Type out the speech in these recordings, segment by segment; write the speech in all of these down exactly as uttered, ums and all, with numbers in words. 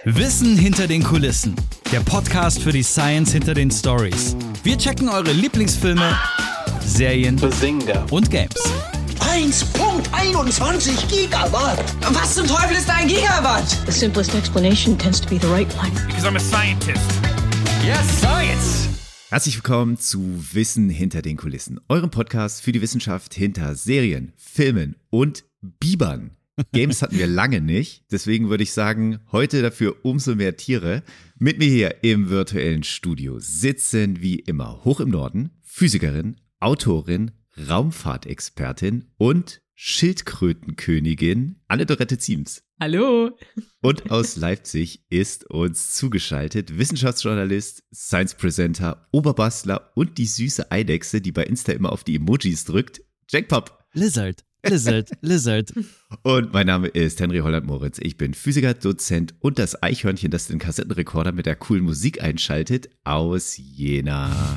Wissen hinter den Kulissen. Der Podcast für die Science hinter den Stories. Wir checken eure Lieblingsfilme, Serien Bazinga. und Games. eins Komma einundzwanzig Gigawatt. Was zum Teufel ist ein Gigawatt? The simplest explanation tends to be the right one. Because I'm a scientist. Yes, Science! Herzlich willkommen zu Wissen hinter den Kulissen, eurem Podcast für die Wissenschaft hinter Serien, Filmen und Bibern. Games hatten wir lange nicht, deswegen würde ich sagen, heute dafür umso mehr Tiere. Mit mir hier im virtuellen Studio sitzen wie immer hoch im Norden Physikerin, Autorin, Raumfahrtexpertin und Schildkrötenkönigin Anne-Dorette Ziems. Hallo. Und aus Leipzig ist uns zugeschaltet Wissenschaftsjournalist, Science-Presenter, Oberbastler und die süße Eidechse, die bei Insta immer auf die Emojis drückt, Jack Pop. Lizard, Lizard, Lizard. Und mein Name ist Henry Holland-Moritz. Ich bin Physiker, Dozent und das Eichhörnchen, das den Kassettenrekorder mit der coolen Musik einschaltet, aus Jena.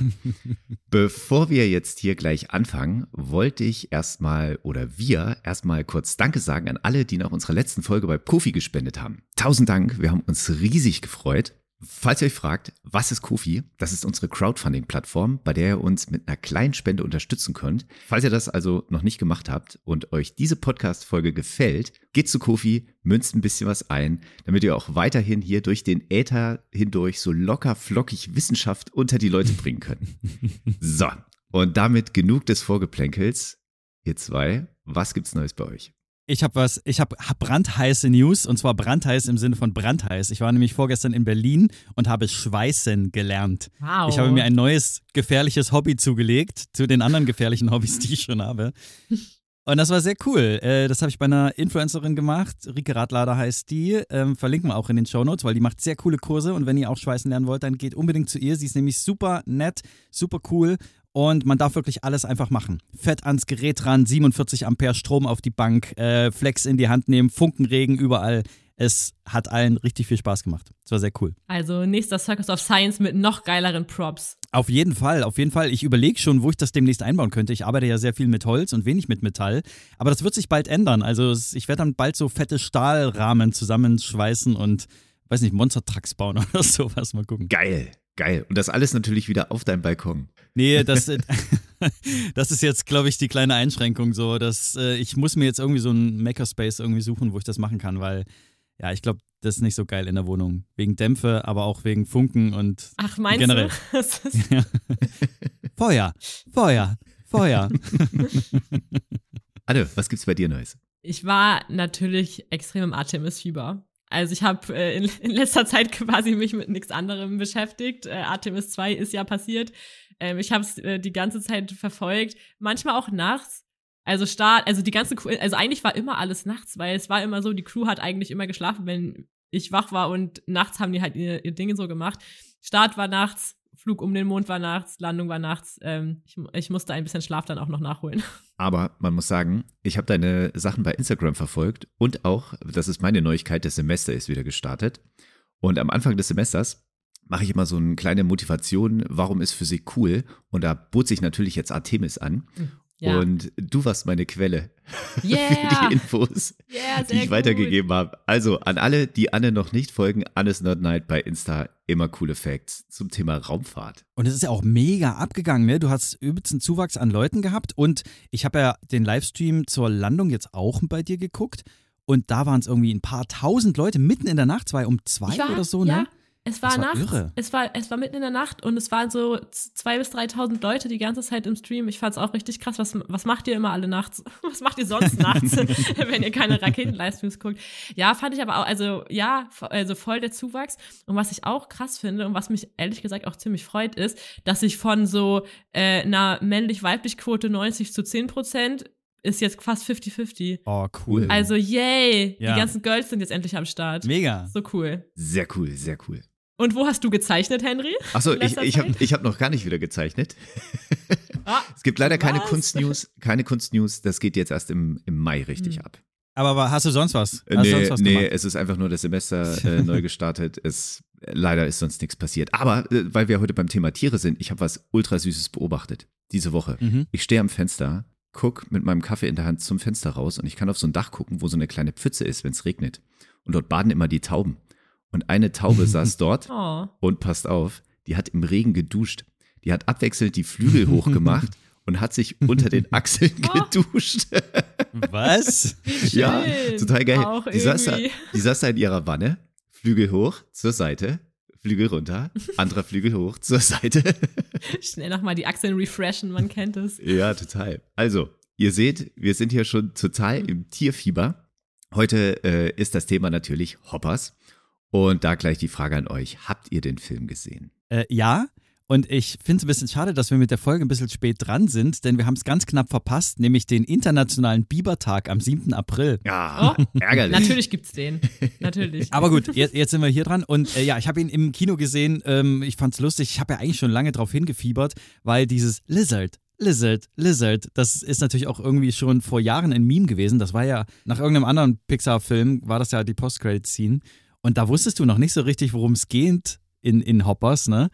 Bevor wir jetzt hier gleich anfangen, wollte ich erstmal oder wir erstmal kurz Danke sagen an alle, die nach unserer letzten Folge bei Ko-fi gespendet haben. Tausend Dank, wir haben uns riesig gefreut. Falls ihr euch fragt, was ist Ko-fi? Das ist unsere Crowdfunding-Plattform, bei der ihr uns mit einer kleinen Spende unterstützen könnt. Falls ihr das also noch nicht gemacht habt und euch diese Podcast-Folge gefällt, geht zu Ko-fi, münzt ein bisschen was ein, damit ihr auch weiterhin hier durch den Äther hindurch so locker flockig Wissenschaft unter die Leute bringen könnt. So, und damit genug des Vorgeplänkels. Ihr zwei, was gibt's Neues bei euch? Ich habe was, ich habe brandheiße News, und zwar brandheiß im Sinne von brandheiß. Ich war nämlich vorgestern in Berlin und habe Schweißen gelernt. Wow. Ich habe mir ein neues gefährliches Hobby zugelegt, zu den anderen gefährlichen Hobbys, die ich schon habe. Und das war sehr cool. Das habe ich bei einer Influencerin gemacht. Rike Radlader heißt die. Ähm, verlinken wir auch in den Shownotes, weil die macht sehr coole Kurse. Und wenn ihr auch Schweißen lernen wollt, dann geht unbedingt zu ihr. Sie ist nämlich super nett, super cool. Und man darf wirklich alles einfach machen. Fett ans Gerät ran, siebenundvierzig Ampere Strom auf die Bank, äh, Flex in die Hand nehmen, Funkenregen überall. Es hat allen richtig viel Spaß gemacht. Es war sehr cool. Also nächster Circus of Science mit noch geileren Props. Auf jeden Fall, auf jeden Fall. Ich überlege schon, wo ich das demnächst einbauen könnte. Ich arbeite ja sehr viel mit Holz und wenig mit Metall. Aber das wird sich bald ändern. Also ich werde dann bald so fette Stahlrahmen zusammenschweißen und, weiß nicht, Monster-Trucks bauen oder sowas. Mal gucken. Geil. Geil. Und das alles natürlich wieder auf deinem Balkon. Nee, das, das ist jetzt, glaube ich, die kleine Einschränkung so, dass äh, ich muss mir jetzt irgendwie so einen Makerspace irgendwie suchen, wo ich das machen kann, weil, ja, ich glaube, das ist nicht so geil in der Wohnung. Wegen Dämpfe, aber auch wegen Funken und Ach, meinst generell. du? Ja. Feuer, Feuer, Feuer. Anne, was gibt's bei dir Neues? Ich war natürlich extrem im Artemis-Fieber. Also ich habe äh, in, in letzter Zeit quasi mich mit nichts anderem beschäftigt. Äh, Artemis zwei ist ja passiert. Ähm, ich habe es äh, die ganze Zeit verfolgt, manchmal auch nachts. Also Start, also die ganze, also eigentlich war immer alles nachts, weil es war immer so, die Crew hat eigentlich immer geschlafen, wenn ich wach war, und nachts haben die halt ihr, ihr Dinge so gemacht. Start war nachts, Flug um den Mond war nachts, Landung war nachts. Ähm, ich, ich musste ein bisschen Schlaf dann auch noch nachholen. Aber man muss sagen, ich habe deine Sachen bei Instagram verfolgt und auch, das ist meine Neuigkeit, das Semester ist wieder gestartet. Und am Anfang des Semesters mache ich immer so eine kleine Motivation, warum ist Physik cool? Und da bot sich natürlich jetzt Artemis an. Ja. Und du warst meine Quelle yeah. für die Infos, yeah, die ich gut. weitergegeben habe. Also an alle, die Anne noch nicht folgen, Anne's Nerd Night bei Insta, immer coole Facts zum Thema Raumfahrt. Und es ist ja auch mega abgegangen, ne? Du hast übelsten Zuwachs an Leuten gehabt, und ich habe ja den Livestream zur Landung jetzt auch bei dir geguckt, und da waren es irgendwie ein paar tausend Leute mitten in der Nacht, zwei um zwei war, oder so, ja. ne? Es war, das war nachts, irre. Es war, es war mitten in der Nacht, und es waren so zweitausend bis dreitausend Leute die ganze Zeit im Stream. Ich fand's auch richtig krass. Was, was macht ihr immer alle nachts? Was macht ihr sonst nachts, wenn ihr keine Raketen-Livestreams guckt? Ja, fand ich aber auch, also ja, also voll der Zuwachs. Und was ich auch krass finde und was mich ehrlich gesagt auch ziemlich freut, ist, dass ich von so äh, einer männlich-weiblich-Quote neunzig zu zehn Prozent ist jetzt fast fünfzig fünfzig. Oh, cool. Also yay, ja. Die ganzen Girls sind jetzt endlich am Start. Mega. So cool. Sehr cool, sehr cool. Und wo hast du gezeichnet, Henry? Achso, ich, ich habe ich hab noch gar nicht wieder gezeichnet. Ah, es gibt leider keine was? Kunstnews, keine Kunstnews, das geht jetzt erst im, im Mai richtig hm. ab. Aber hast du sonst was? Hast nee, du sonst was nee gemacht? Es ist einfach nur das Semester äh, neu gestartet. Es, leider ist sonst nichts passiert. Aber äh, weil wir heute beim Thema Tiere sind, ich habe was ultra Süßes beobachtet diese Woche. Mhm. Ich stehe am Fenster, guck mit meinem Kaffee in der Hand zum Fenster raus und ich kann auf so ein Dach gucken, wo so eine kleine Pfütze ist, wenn es regnet. Und dort baden immer die Tauben. und eine Taube saß dort Oh. und passt auf, die hat im Regen geduscht. Die hat abwechselnd die Flügel hochgemacht und hat sich unter den Achseln geduscht. Was? Ja, total geil. Auch Die saß, da, irgendwie. die saß da in ihrer Wanne, Flügel hoch, zur Seite, Flügel runter, anderer Flügel hoch, zur Seite. Schnell nochmal die Achseln refreshen, man kennt es. Ja, total. Also, ihr seht, wir sind hier schon total im Tierfieber. Heute äh, ist das Thema natürlich Hoppers. Und da gleich die Frage an euch. Habt ihr den Film gesehen? Äh, ja. Und ich finde es ein bisschen schade, dass wir mit der Folge ein bisschen spät dran sind, denn wir haben es ganz knapp verpasst, nämlich den internationalen Bibertag am siebten April. Ja, Oh, ärgerlich. Natürlich gibt's den. Natürlich. Aber gut, jetzt, jetzt sind wir hier dran. Und äh, ja, ich habe ihn im Kino gesehen. Ähm, ich fand's lustig. Ich habe ja eigentlich schon lange drauf hingefiebert, weil dieses Lizard, Lizard, Lizard, das ist natürlich auch irgendwie schon vor Jahren ein Meme gewesen. Das war ja nach irgendeinem anderen Pixar-Film, war das ja die Post-Credit-Scene. Und da wusstest du noch nicht so richtig, worum es geht in, in Hoppers, ne?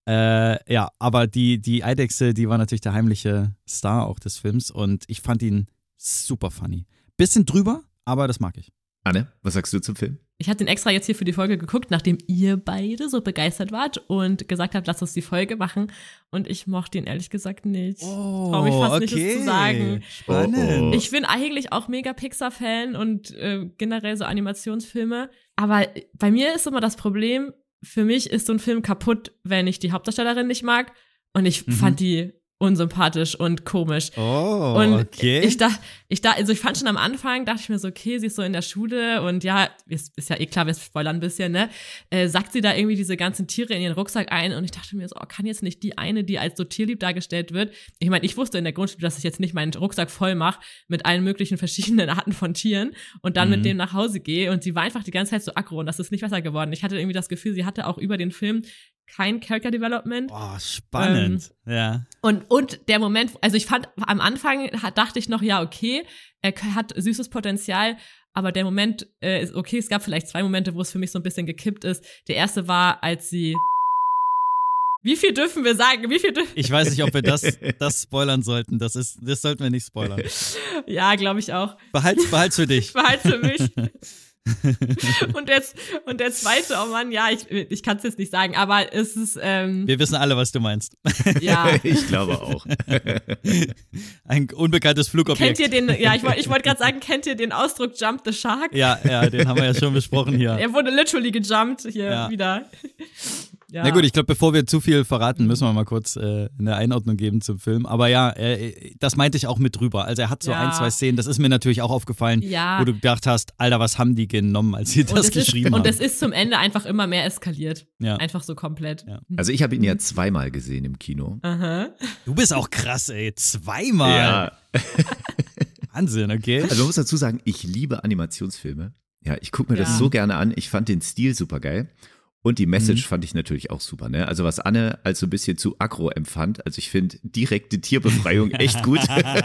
Äh, ja, aber die, die Eidechse, die war natürlich der heimliche Star auch des Films und ich fand ihn super funny. Bisschen drüber, aber das mag ich. Anne, was sagst du zum Film? Ich habe den extra jetzt hier für die Folge geguckt, nachdem ihr beide so begeistert wart und gesagt habt, lasst uns die Folge machen. Und ich mochte ihn ehrlich gesagt nicht. Oh, Trau mich fast okay. nicht, das zu sagen. Spannend. Oh, oh. Ich bin eigentlich auch mega Pixar-Fan und äh, generell so Animationsfilme. Aber bei mir ist immer das Problem, für mich ist so ein Film kaputt, wenn ich die Hauptdarstellerin nicht mag. Und ich Mhm. fand die unsympathisch und komisch. Oh, Und okay. ich dachte, ich da, also ich fand schon am Anfang, dachte ich mir so, okay, sie ist so in der Schule und ja, ist, ist ja eh klar, wir spoilern ein bisschen, ne? Äh, sackt sie da irgendwie diese ganzen Tiere in ihren Rucksack ein und ich dachte mir so, oh, kann jetzt nicht die eine, die als so tierlieb dargestellt wird. Ich meine, ich wusste in der Grundschule, dass ich jetzt nicht meinen Rucksack voll mache mit allen möglichen verschiedenen Arten von Tieren und dann Mhm. mit dem nach Hause gehe und sie war einfach die ganze Zeit so aggro und das ist nicht besser geworden. Ich hatte irgendwie das Gefühl, sie hatte auch über den Film kein Character Development. Oh, spannend. Ähm, ja. Und, und der Moment, also ich fand, am Anfang hat, dachte ich noch, ja, okay, er hat süßes Potenzial, aber der Moment äh, ist okay, es gab vielleicht zwei Momente, wo es für mich so ein bisschen gekippt ist. Der erste war, als sie Wie viel dürfen wir sagen? Wie viel dürfen Ich weiß nicht, ob wir das, das spoilern sollten. Das, ist, das sollten wir nicht spoilern. Ja, glaube ich auch. Behalt's, behalt's für dich. Ich behalte für mich. und, jetzt, und der zweite, oh Mann, ja, ich, ich kann es jetzt nicht sagen, aber es ist, ähm, Wir wissen alle, was du meinst. ja. Ich glaube auch. Ein unbekanntes Flugobjekt. Kennt ihr den, ja, ich wollte ich wollt gerade sagen, kennt ihr den Ausdruck Jump the Shark? Ja, ja, den haben wir ja schon besprochen hier. Er wurde literally gejumpt hier Ja. wieder. Ja. Na gut, ich glaube, bevor wir zu viel verraten, müssen wir mal kurz äh, eine Einordnung geben zum Film. Aber ja, äh, das meinte ich auch mit drüber. Also er hat so Ja. ein, zwei Szenen, das ist mir natürlich auch aufgefallen, Ja. wo du gedacht hast, Alter, was haben die genommen, als sie und das es geschrieben ist, haben. Und es ist zum Ende einfach immer mehr eskaliert. Ja. Einfach so komplett. Ja. Also ich habe ihn ja zweimal gesehen im Kino. Aha. Du bist auch krass, ey. Zweimal. Ja. Wahnsinn, okay. Also man muss dazu sagen, ich liebe Animationsfilme. Ja, ich gucke mir Ja. das so gerne an. Ich fand den Stil super geil. Und die Message Mhm. fand ich natürlich auch super, ne? Also was Anne als so ein bisschen zu aggro empfand, also ich finde direkte Tierbefreiung echt gut.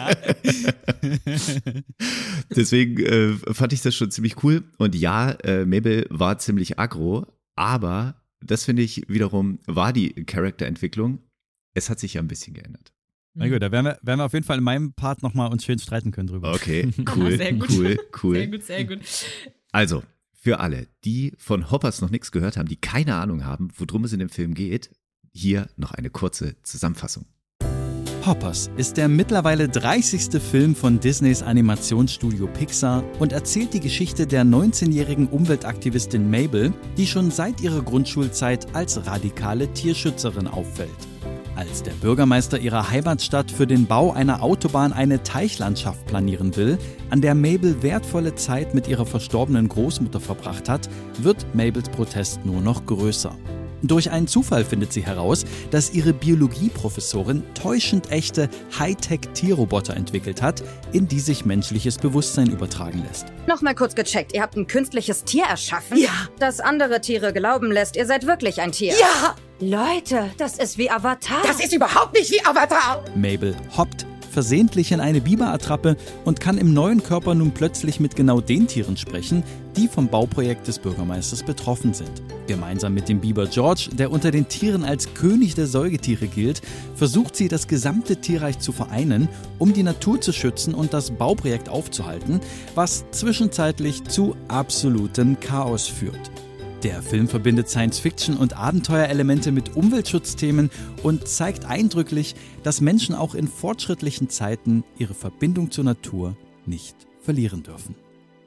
Deswegen äh, fand ich das schon ziemlich cool. Und ja, äh, Mabel war ziemlich aggro, aber das finde ich wiederum war die Charakterentwicklung. Es hat sich ja ein bisschen geändert. Na gut, da werden wir, werden wir auf jeden Fall in meinem Part nochmal uns schön streiten können drüber. Okay, cool, Sehr gut. cool, cool. Sehr gut, sehr gut. Also, für alle, die von Hoppers noch nichts gehört haben, die keine Ahnung haben, worum es in dem Film geht, hier noch eine kurze Zusammenfassung. Hoppers ist der mittlerweile dreißigste Film von Disneys Animationsstudio Pixar und erzählt die Geschichte der neunzehnjährigen Umweltaktivistin Mabel, die schon seit ihrer Grundschulzeit als radikale Tierschützerin auffällt. Als der Bürgermeister ihrer Heimatstadt für den Bau einer Autobahn eine Teichlandschaft planieren will, an der Mabel wertvolle Zeit mit ihrer verstorbenen Großmutter verbracht hat, wird Mabels Protest nur noch größer. Durch einen Zufall findet sie heraus, dass ihre Biologieprofessorin täuschend echte Hightech-Tierroboter entwickelt hat, in die sich menschliches Bewusstsein übertragen lässt. Nochmal kurz gecheckt, ihr habt ein künstliches Tier erschaffen? Ja. Das andere Tiere glauben lässt, ihr seid wirklich ein Tier. Ja, Leute, das ist wie Avatar. das ist überhaupt nicht wie Avatar. Mabel hoppt versehentlich in eine Biberattrappe und kann im neuen Körper nun plötzlich mit genau den Tieren sprechen, die vom Bauprojekt des Bürgermeisters betroffen sind. Gemeinsam mit dem Biber George, der unter den Tieren als König der Säugetiere gilt, versucht sie, das gesamte Tierreich zu vereinen, um die Natur zu schützen und das Bauprojekt aufzuhalten, was zwischenzeitlich zu absolutem Chaos führt. Der Film verbindet Science-Fiction- und Abenteuerelemente mit Umweltschutzthemen und zeigt eindrücklich, dass Menschen auch in fortschrittlichen Zeiten ihre Verbindung zur Natur nicht verlieren dürfen.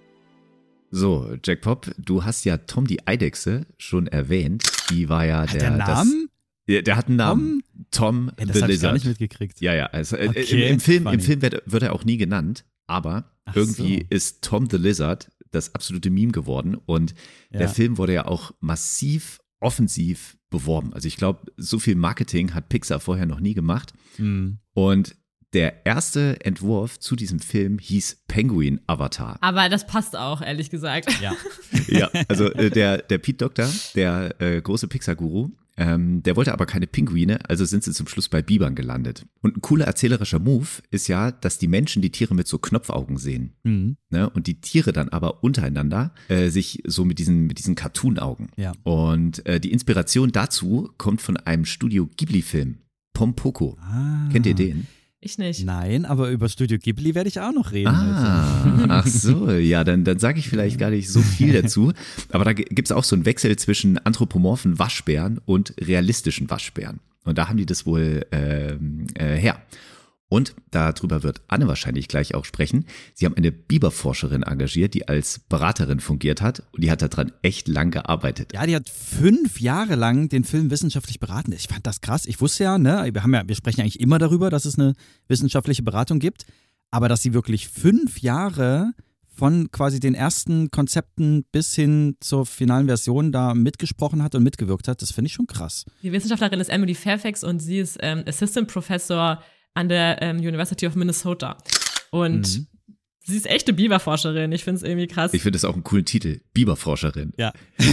So, Jack Pop, du hast ja Tom die Eidechse schon erwähnt. Die war ja Hat der. der Namen? Das, ja, der hat einen Namen. Tom, Tom ja, das the hab ich Lizard. gar nicht mitgekriegt. Ja, ja. Also, äh, Okay, im, im Film, funny. im Film wird, wird er auch nie genannt, aber Ach irgendwie so. ist Tom the Lizard das absolute Meme geworden. Und Ja. der Film wurde ja auch massiv offensiv beworben. Also ich glaube, so viel Marketing hat Pixar vorher noch nie gemacht. Hm. Und der erste Entwurf zu diesem Film hieß Penguin Avatar. Aber das passt auch, ehrlich gesagt. Ja. Ja, also äh, der, der Pete Docter, der äh, große Pixar-Guru, ähm, der wollte aber keine Pinguine, also sind sie zum Schluss bei Bibern gelandet. Und ein cooler erzählerischer Move ist ja, dass die Menschen die Tiere mit so Knopfaugen sehen. Mhm. Ne? Und die Tiere dann aber untereinander äh, sich so mit diesen, mit diesen Cartoon-Augen. Ja. Und äh, die Inspiration dazu kommt von einem Studio Ghibli-Film, Pompoko. Ah. Kennt ihr den? Ich nicht. Nein, aber über Studio Ghibli werde ich auch noch reden. Ah, ach so, ja, dann, dann sage ich vielleicht gar nicht so viel dazu. Aber da gibt es auch so einen Wechsel zwischen anthropomorphen Waschbären und realistischen Waschbären. Und da haben die das wohl ähm, äh, her. Und darüber wird Anne wahrscheinlich gleich auch sprechen. Sie haben eine Biberforscherin engagiert, die als Beraterin fungiert hat. Und die hat daran echt lang gearbeitet. Ja, die hat fünf Jahre lang den Film wissenschaftlich beraten. Ich fand das krass. Ich wusste ja, ne, wir haben ja, wir sprechen ja eigentlich immer darüber, dass es eine wissenschaftliche Beratung gibt. Aber dass sie wirklich fünf Jahre von quasi den ersten Konzepten bis hin zur finalen Version da mitgesprochen hat und mitgewirkt hat, das finde ich schon krass. Die Wissenschaftlerin ist Emily Fairfax und sie ist ähm, Assistant Professor an der ähm, University of Minnesota. Und Mhm. sie ist echte Biberforscherin. Ich finde es irgendwie krass. Ich finde das auch einen coolen Titel, Biberforscherin. Ja.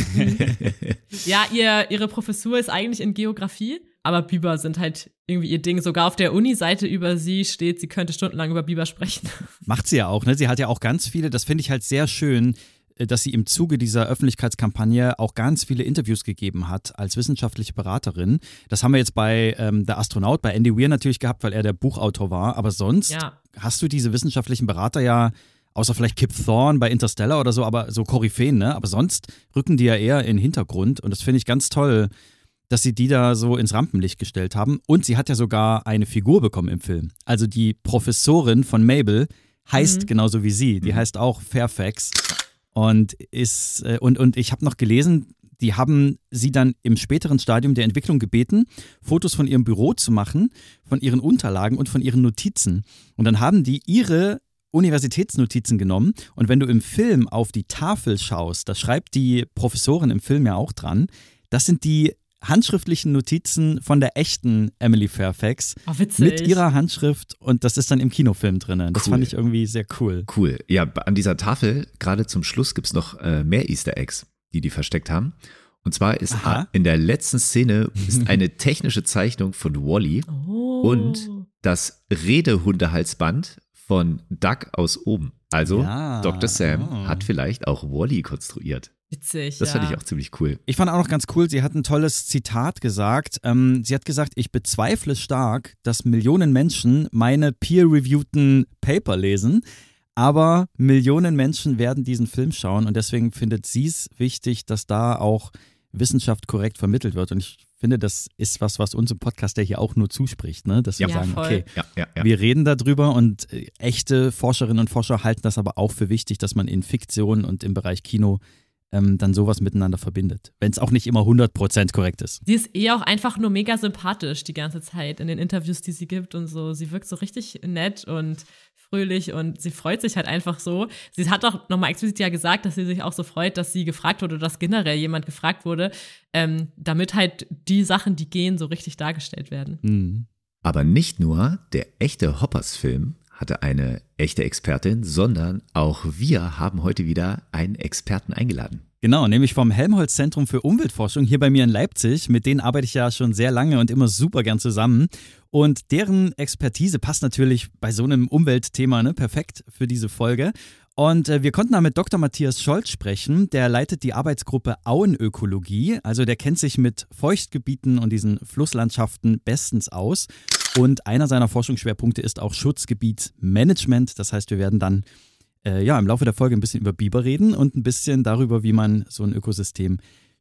Ja, ihr, ihre Professur ist eigentlich in Geografie, aber Biber sind halt irgendwie ihr Ding. Sogar auf der Uni-Seite über sie steht, sie könnte stundenlang über Biber sprechen. Macht sie ja auch, ne? Sie hat ja auch ganz viele, das finde ich halt sehr schön, dass sie im Zuge dieser Öffentlichkeitskampagne auch ganz viele Interviews gegeben hat als wissenschaftliche Beraterin. Das haben wir jetzt bei ähm, Der Astronaut, bei Andy Weir natürlich gehabt, weil er der Buchautor war. Aber sonst Ja. hast du diese wissenschaftlichen Berater ja, außer vielleicht Kip Thorne bei Interstellar oder so, aber so Koryphäen, ne? Aber sonst rücken die ja eher in den Hintergrund. Und das finde ich ganz toll, dass sie die da so ins Rampenlicht gestellt haben. Und sie hat ja sogar eine Figur bekommen im Film. Also die Professorin von Mabel heißt Mhm. genauso wie sie. Die heißt auch Fairfax. Und ist äh, und, und ich habe noch gelesen, die haben sie dann im späteren Stadium der Entwicklung gebeten, Fotos von ihrem Büro zu machen, von ihren Unterlagen und von ihren Notizen. Und dann haben die ihre Universitätsnotizen genommen. Und wenn du im Film auf die Tafel schaust, da schreibt die Professorin im Film ja auch dran, das sind die handschriftlichen Notizen von der echten Emily Fairfax Oh, witzig. mit ihrer Handschrift, und das ist dann im Kinofilm drin. Das Cool. fand ich irgendwie sehr cool. Cool. Ja, an dieser Tafel, gerade zum Schluss, gibt es noch äh, mehr Easter Eggs, die die versteckt haben. Und zwar ist Aha. in der letzten Szene ist eine technische Zeichnung von Wall-E Oh. und das Redehundehalsband von Doug aus oben. Also Ja. Doktor Sam Oh. hat vielleicht auch Wall-E konstruiert. Witzig, Das ja. fand ich auch ziemlich cool. Ich fand auch noch ganz cool, sie hat ein tolles Zitat gesagt. Ähm, sie hat gesagt, ich bezweifle stark, dass Millionen Menschen meine peer-reviewten Paper lesen, aber Millionen Menschen werden diesen Film schauen und deswegen findet sie es wichtig, dass da auch Wissenschaft korrekt vermittelt wird. Und ich finde, das ist was, was uns im Podcast ja hier auch nur zuspricht, ne? Dass wir Ja, sagen, voll. okay, Ja, ja, ja. wir reden darüber und äh, echte Forscherinnen und Forscher halten das aber auch für wichtig, dass man in Fiktion und im Bereich Kino ähm, dann sowas miteinander verbindet. Wenn es auch nicht immer hundert Prozent korrekt ist. Sie ist eh auch einfach nur mega sympathisch die ganze Zeit in den Interviews, die sie gibt und so. Sie wirkt so richtig nett und fröhlich und sie freut sich halt einfach so. Sie hat auch nochmal explizit ja gesagt, dass sie sich auch so freut, dass sie gefragt wurde oder dass generell jemand gefragt wurde, ähm, damit halt die Sachen, die gehen, so richtig dargestellt werden. Mhm. Aber nicht nur der echte Hoppers-Film hatte eine echte Expertin, sondern auch wir haben heute wieder einen Experten eingeladen. Genau, nämlich vom Helmholtz-Zentrum für Umweltforschung hier bei mir in Leipzig. Mit denen arbeite ich ja schon sehr lange und immer super gern zusammen. Und deren Expertise passt natürlich bei so einem Umweltthema ne, perfekt für diese Folge. Und äh, wir konnten da mit Doktor Matthias Scholz sprechen. Der leitet die Arbeitsgruppe Auenökologie. Also der kennt sich mit Feuchtgebieten und diesen Flusslandschaften bestens aus. Und einer seiner Forschungsschwerpunkte ist auch Schutzgebietsmanagement. Das heißt, wir werden dann äh, ja, im Laufe der Folge ein bisschen über Biber reden und ein bisschen darüber, wie man so ein Ökosystem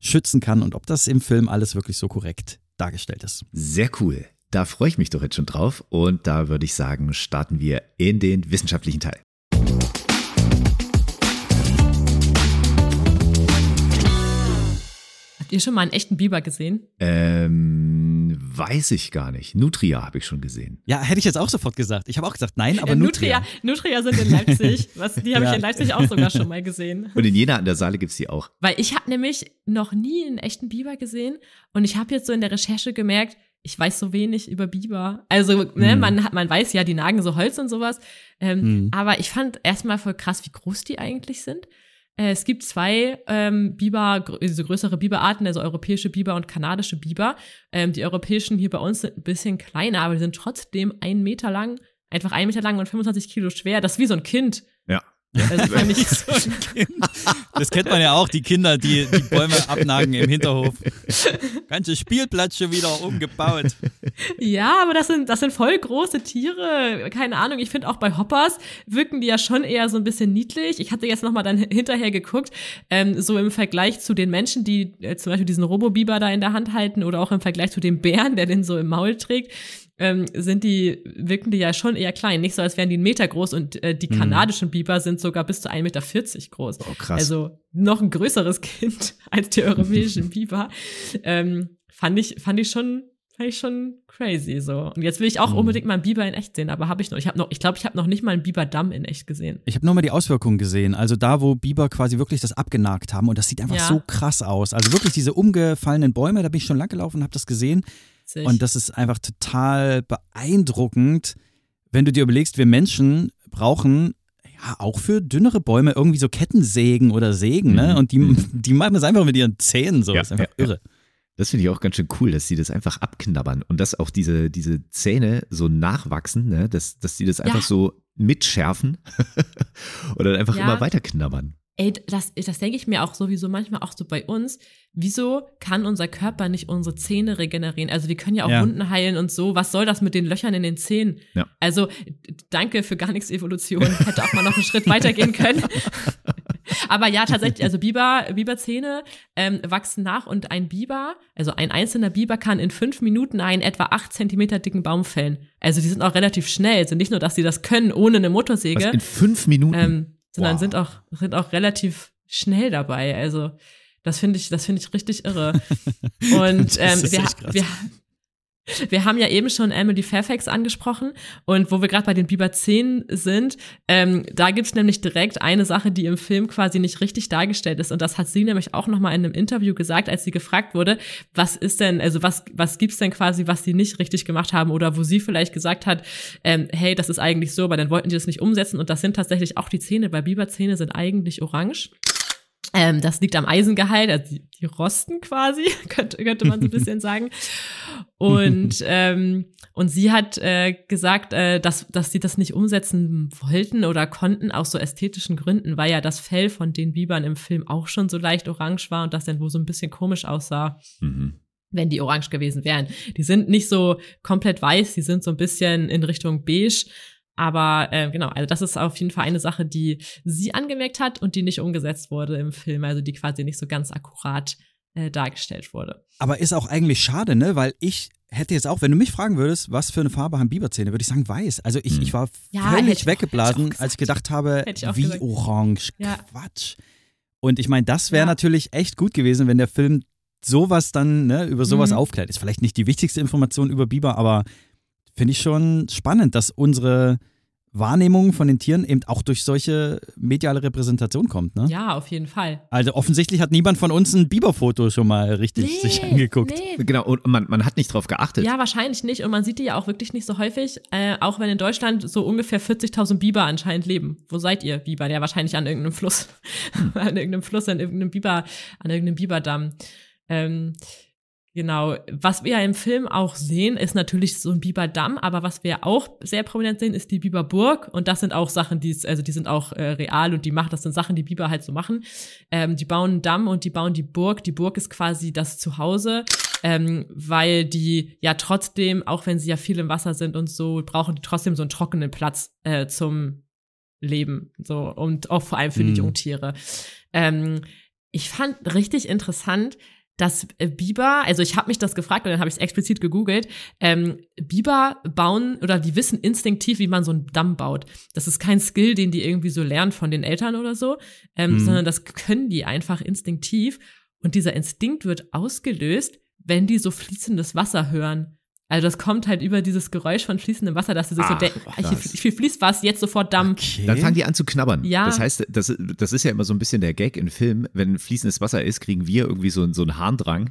schützen kann und ob das im Film alles wirklich so korrekt dargestellt ist. Sehr cool. Da freue ich mich doch jetzt schon drauf. Und da würde ich sagen, starten wir in den wissenschaftlichen Teil. Habt ihr schon mal einen echten Biber gesehen? Ähm, weiß ich gar nicht. Nutria habe ich schon gesehen. Ja, hätte ich jetzt auch sofort gesagt. Ich habe auch gesagt, nein, aber äh, Nutria. Nutria. Nutria sind in Leipzig. Was, die habe Ja. ich in Leipzig auch sogar schon mal gesehen. Und in Jena an der Saale gibt es die auch. Weil ich habe nämlich noch nie einen echten Biber gesehen und ich habe jetzt so in der Recherche gemerkt, ich weiß so wenig über Biber. Also, ne, Mhm. man, hat- man weiß ja, die nagen so Holz und sowas. Ähm, Mhm. Aber ich fand erstmal voll krass, wie groß die eigentlich sind. Äh, es gibt zwei ähm, Biber, gr- also größere Biberarten, also europäische Biber und kanadische Biber. Ähm, die europäischen hier bei uns sind ein bisschen kleiner, aber die sind trotzdem einen Meter lang, einfach einen Meter lang und fünfundzwanzig Kilo schwer. Das ist wie so ein Kind. Ja. Also fand ich So ein Kind. Das kennt man ja auch, die Kinder, die die Bäume abnagen im Hinterhof. Ganze Spielplatz schon wieder umgebaut. Ja, aber das sind, das sind voll große Tiere. Keine Ahnung, ich finde auch bei Hoppers wirken die ja schon eher so ein bisschen niedlich. Ich hatte jetzt nochmal dann hinterher geguckt, ähm, so im Vergleich zu den Menschen, die äh, zum Beispiel diesen Robobiber da in der Hand halten oder auch im Vergleich zu dem Bären, der den so im Maul trägt, ähm, sind die, wirken die ja schon eher klein. Nicht so, als wären die einen Meter groß und äh, die kanadischen Biber sind sogar bis zu ein Meter vierzig groß. Oh, krass. Also noch ein größeres Kind als die europäischen Biber. Ähm, fand ich, fand ich schon, fand ich schon crazy so. Und jetzt will ich auch Mhm. unbedingt mal einen Biber in echt sehen, aber habe ich noch. Ich habe noch, ich glaube, ich habe noch nicht mal einen Biberdamm in echt gesehen. Ich habe nur mal die Auswirkungen gesehen. Also da, wo Biber quasi wirklich das abgenagt haben. Und das sieht einfach Ja. so krass aus. Also wirklich diese umgefallenen Bäume, da bin ich schon lang gelaufen und habe das gesehen. Sich. Und das ist einfach total beeindruckend, wenn du dir überlegst, wir Menschen brauchen ja auch für dünnere Bäume irgendwie so Kettensägen oder Sägen, ne? Mhm. Und die, die machen das einfach mit ihren Zähnen so. Ja, Das ist einfach ja, irre. Das finde ich auch ganz schön cool, dass sie das einfach abknabbern und dass auch diese, diese Zähne so nachwachsen, ne? dass, dass die das einfach Ja. so mitschärfen oder dann einfach Ja. immer weiter knabbern. Ey, das, das denke ich mir auch sowieso manchmal auch so bei uns. Wieso kann unser Körper nicht unsere Zähne regenerieren? Also wir können ja auch Ja. Wunden heilen und so. Was soll das mit den Löchern in den Zähnen? Ja. Also d- danke für gar nichts Evolution. Hätte auch mal noch einen Schritt weitergehen können. Aber ja, tatsächlich, also Biber, Biberzähne ähm, wachsen nach und ein Biber, also ein einzelner Biber kann in fünf Minuten einen etwa acht Zentimeter dicken Baum fällen. Also die sind auch relativ schnell. Also nicht nur, dass sie das können ohne eine Motorsäge. Was, in fünf Minuten? Ähm, sondern Wow. sind auch, sind auch relativ schnell dabei. Also, das finde ich, das finde ich richtig irre. Und ähm, ist wir, echt krass. wir, wir haben ja eben schon Emily Fairfax angesprochen. Und wo wir gerade bei den Biberzähnen sind, ähm, da gibt's nämlich direkt eine Sache, die im Film quasi nicht richtig dargestellt ist. Und das hat sie nämlich auch nochmal in einem Interview gesagt, als sie gefragt wurde, was ist denn, also was, was gibt's denn quasi, was sie nicht richtig gemacht haben oder wo sie vielleicht gesagt hat, ähm, hey, das ist eigentlich so, aber dann wollten die das nicht umsetzen. Und das sind tatsächlich auch die Zähne, weil Biberzähne sind eigentlich orange. Ähm, das liegt am Eisengehalt, also die, die rosten quasi, könnte, könnte man so ein bisschen sagen. Und, ähm, und sie hat äh, gesagt, äh, dass, dass sie das nicht umsetzen wollten oder konnten, aus so ästhetischen Gründen, weil ja das Fell von den Bibern im Film auch schon so leicht orange war und das dann wohl so ein bisschen komisch aussah, Mhm. wenn die orange gewesen wären. Die sind nicht so komplett weiß, die sind so ein bisschen in Richtung beige. Aber äh, genau, also das ist auf jeden Fall eine Sache, die sie angemerkt hat und die nicht umgesetzt wurde im Film, also die quasi nicht so ganz akkurat äh, dargestellt wurde. Aber ist auch eigentlich schade, ne? Weil ich hätte jetzt auch, wenn du mich fragen würdest, was für eine Farbe haben Biberzähne, würde ich sagen weiß. Also ich, Hm. ich war Ja, hätte völlig ich auch- weggeblasen, hätte ich auch als ich gesagt. gedacht habe, Hätte ich auch wie gesagt. orange, Ja. Quatsch. Und ich meine, das wäre Ja. natürlich echt gut gewesen, wenn der Film sowas dann, ne, über sowas Mhm. aufklärt. Ist vielleicht nicht die wichtigste Information über Biber, aber finde ich schon spannend, dass unsere Wahrnehmung von den Tieren eben auch durch solche mediale Repräsentation kommt, ne? Ja, auf jeden Fall. Also offensichtlich hat niemand von uns ein Biberfoto schon mal richtig sich angeguckt. Nee. Genau, und man, man hat nicht drauf geachtet. Ja, wahrscheinlich nicht. Und man sieht die ja auch wirklich nicht so häufig, äh, auch wenn in Deutschland so ungefähr vierzigtausend Biber anscheinend leben. Wo seid ihr, Biber? Ja, wahrscheinlich an irgendeinem Fluss. an irgendeinem Fluss, an irgendeinem Biber, an irgendeinem Biberdamm. Ähm, Genau, was wir ja im Film auch sehen, ist natürlich so ein Biberdamm, aber was wir auch sehr prominent sehen, ist die Biberburg und das sind auch Sachen, die also die sind auch äh, real und die machen, das sind Sachen, die Biber halt so machen. Ähm, die bauen einen Damm und die bauen die Burg. Die Burg ist quasi das Zuhause, ähm, weil die ja trotzdem, auch wenn sie ja viel im Wasser sind und so, brauchen die trotzdem so einen trockenen Platz äh, zum Leben, so und auch vor allem für die Mhm. Jungtiere. Ähm, ich fand richtig interessant, dass äh, Biber, also ich habe mich das gefragt und dann habe ich es explizit gegoogelt, ähm, Biber bauen oder die wissen instinktiv, wie man so einen Damm baut. Das ist kein Skill, den die irgendwie so lernen von den Eltern oder so, ähm, mhm. sondern das können die einfach instinktiv. Und dieser Instinkt wird ausgelöst, wenn die so fließendes Wasser hören. Also das kommt halt über dieses Geräusch von fließendem Wasser, dass sie sich Ach, so denken, oh, hier, hier fließt was, jetzt sofort Damm. Okay. Dann fangen die an zu knabbern. Ja. Das heißt, das, das ist ja immer so ein bisschen der Gag in Filmen, wenn fließendes Wasser ist, kriegen wir irgendwie so, so einen Harndrang.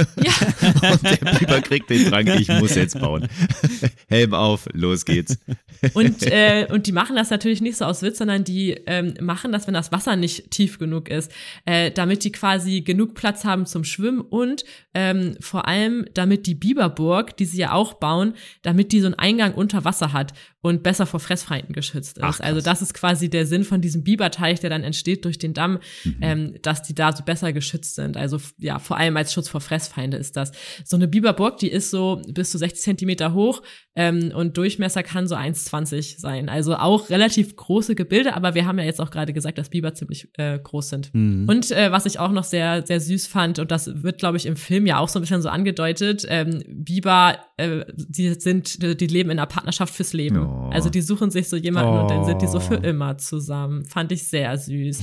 Ja. Und der Biber kriegt den Drang, ich muss jetzt bauen. Helm auf, los geht's. Und, äh, und die machen das natürlich nicht so aus Witz, sondern die ähm, machen das, wenn das Wasser nicht tief genug ist, äh, damit die quasi genug Platz haben zum Schwimmen und ähm, vor allem, damit die Biberburg, die sie ja auch bauen, damit die so einen Eingang unter Wasser hat und besser vor Fressfeinden geschützt ist. Ach, also das ist quasi der Sinn von diesem Biberteich, der dann entsteht durch den Damm, mhm. ähm, dass die da so besser geschützt sind. Also ja, vor allem als Schutz vor Fressfeinde ist das. So eine Biberburg, die ist so bis zu sechzig Zentimeter hoch ähm, und Durchmesser kann so eins Komma zwanzig sein. Also auch relativ große Gebilde, aber wir haben ja jetzt auch gerade gesagt, dass Biber ziemlich äh, groß sind. Mhm. Und äh, was ich auch noch sehr, sehr süß fand, und das wird, glaube ich, im Film ja auch so ein bisschen so angedeutet, ähm, Biber, äh, die sind, die leben in einer Partnerschaft fürs Leben. Oh. Also die suchen sich so jemanden oh. und dann sind die so für immer zusammen. Fand ich sehr süß.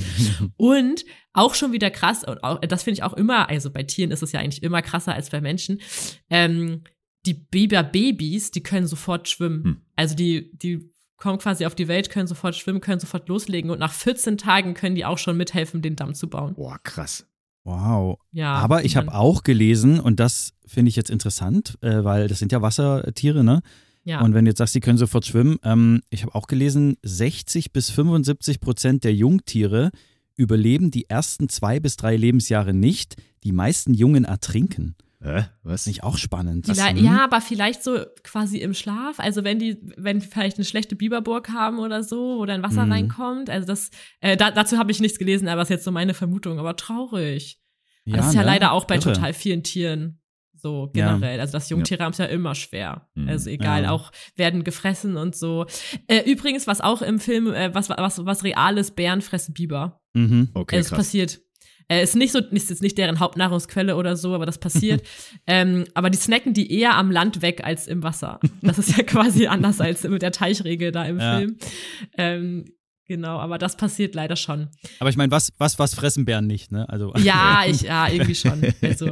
Und auch schon wieder krass, und auch, das finde ich auch immer, also bei Tieren ist es ja eigentlich immer krasser als bei Menschen, ähm, die Biberbabys, die können sofort schwimmen. Hm. Also die, die kommen quasi auf die Welt, können sofort schwimmen, können sofort loslegen und nach vierzehn Tagen können die auch schon mithelfen, den Damm zu bauen. Boah, krass. Wow. Ja, aber ich habe auch gelesen, und das finde ich jetzt interessant, äh, weil das sind ja Wassertiere, ne? Ja. Und wenn du jetzt sagst, die können sofort schwimmen, ähm, ich habe auch gelesen, sechzig bis fünfundsiebzig Prozent der Jungtiere überleben die ersten zwei bis drei Lebensjahre nicht. Die meisten Jungen ertrinken. Äh, was? Finde ich auch spannend. Vielleicht, hm? Ja, aber vielleicht so quasi im Schlaf. Also wenn die, wenn die vielleicht eine schlechte Biberburg haben oder so, wo dann Wasser hm. reinkommt. Also das, äh, da, dazu habe ich nichts gelesen, aber das ist jetzt so meine Vermutung. Aber traurig. Ja, das ist ja ne? leider auch bei Irre. total vielen Tieren so generell. Ja. Also das Jungtiere ja. haben es ja immer schwer. Mhm. Also egal, ja. auch werden gefressen und so. Äh, übrigens, was auch im Film, äh, was, was, was real ist, Bären fressen Biber. Mhm. Okay, also, es passiert. Äh, ist nicht so, ist jetzt nicht deren Hauptnahrungsquelle oder so, aber das passiert. ähm, aber die snacken die eher am Land weg als im Wasser. Das ist ja quasi anders als mit der Teichregel da im ja. Film. Ähm, genau, aber das passiert leider schon. Aber ich meine, was, was, was fressen Bären nicht, ne? Also. Ja, ich, ja, irgendwie schon. Also.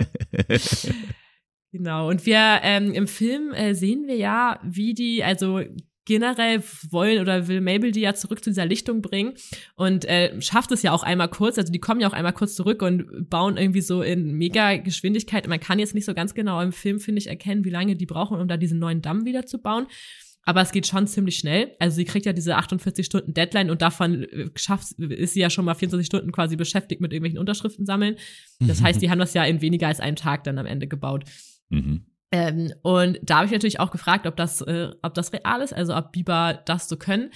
Genau. Und wir, ähm, im Film äh, sehen wir ja, wie die, also, generell wollen oder will Mabel die ja zurück zu dieser Lichtung bringen und äh, schafft es ja auch einmal kurz, also die kommen ja auch einmal kurz zurück und bauen irgendwie so in mega Geschwindigkeit. Man kann jetzt nicht so ganz genau im Film, finde ich, erkennen, wie lange die brauchen, um da diesen neuen Damm wieder zu bauen. Aber es geht schon ziemlich schnell. Also sie kriegt ja diese achtundvierzig Stunden Deadline und davon schafft, ist sie ja schon mal vierundzwanzig Stunden quasi beschäftigt mit irgendwelchen Unterschriften sammeln. Das heißt, die haben das ja in weniger als einem Tag dann am Ende gebaut. Mhm. Ähm, und da habe ich natürlich auch gefragt, ob das, äh, ob das real ist, also ob Biber das so können.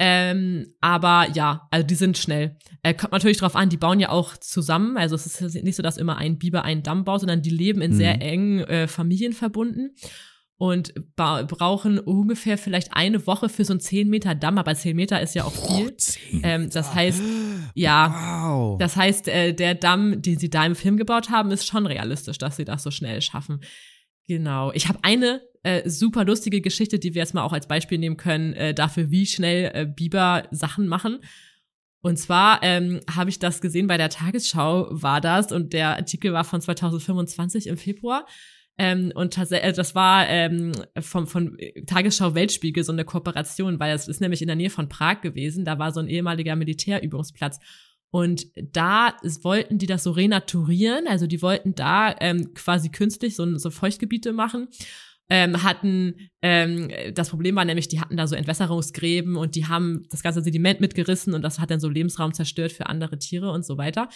Ähm, aber ja, also die sind schnell. Äh, kommt natürlich drauf an, die bauen ja auch zusammen. Also es ist nicht so, dass immer ein Biber einen Damm baut, sondern die leben in mhm. sehr engen äh, Familien verbunden und ba- brauchen ungefähr vielleicht eine Woche für so einen zehn Meter Damm. Aber zehn Meter ist ja auch viel. Oh, ähm, das heißt, ja, wow. das heißt, äh, der Damm, den sie da im Film gebaut haben, ist schon realistisch, dass sie das so schnell schaffen. Genau. Ich habe eine äh, super lustige Geschichte, die wir jetzt mal auch als Beispiel nehmen können, äh, dafür, wie schnell äh, Biber Sachen machen. Und zwar ähm, habe ich das gesehen bei der Tagesschau, war das, und der Artikel war von zweitausendfünfundzwanzig im Februar. Ähm, und tatsächlich, das war ähm, vom, von Tagesschau Weltspiegel so eine Kooperation, weil es ist nämlich in der Nähe von Prag gewesen. Da war so ein ehemaliger Militärübungsplatz. Und da wollten die das so renaturieren, also die wollten da ähm, quasi künstlich so, so Feuchtgebiete machen, ähm, hatten, ähm, das Problem war nämlich, die hatten da so Entwässerungsgräben und die haben das ganze Sediment mitgerissen und das hat dann so Lebensraum zerstört für andere Tiere und so weiter.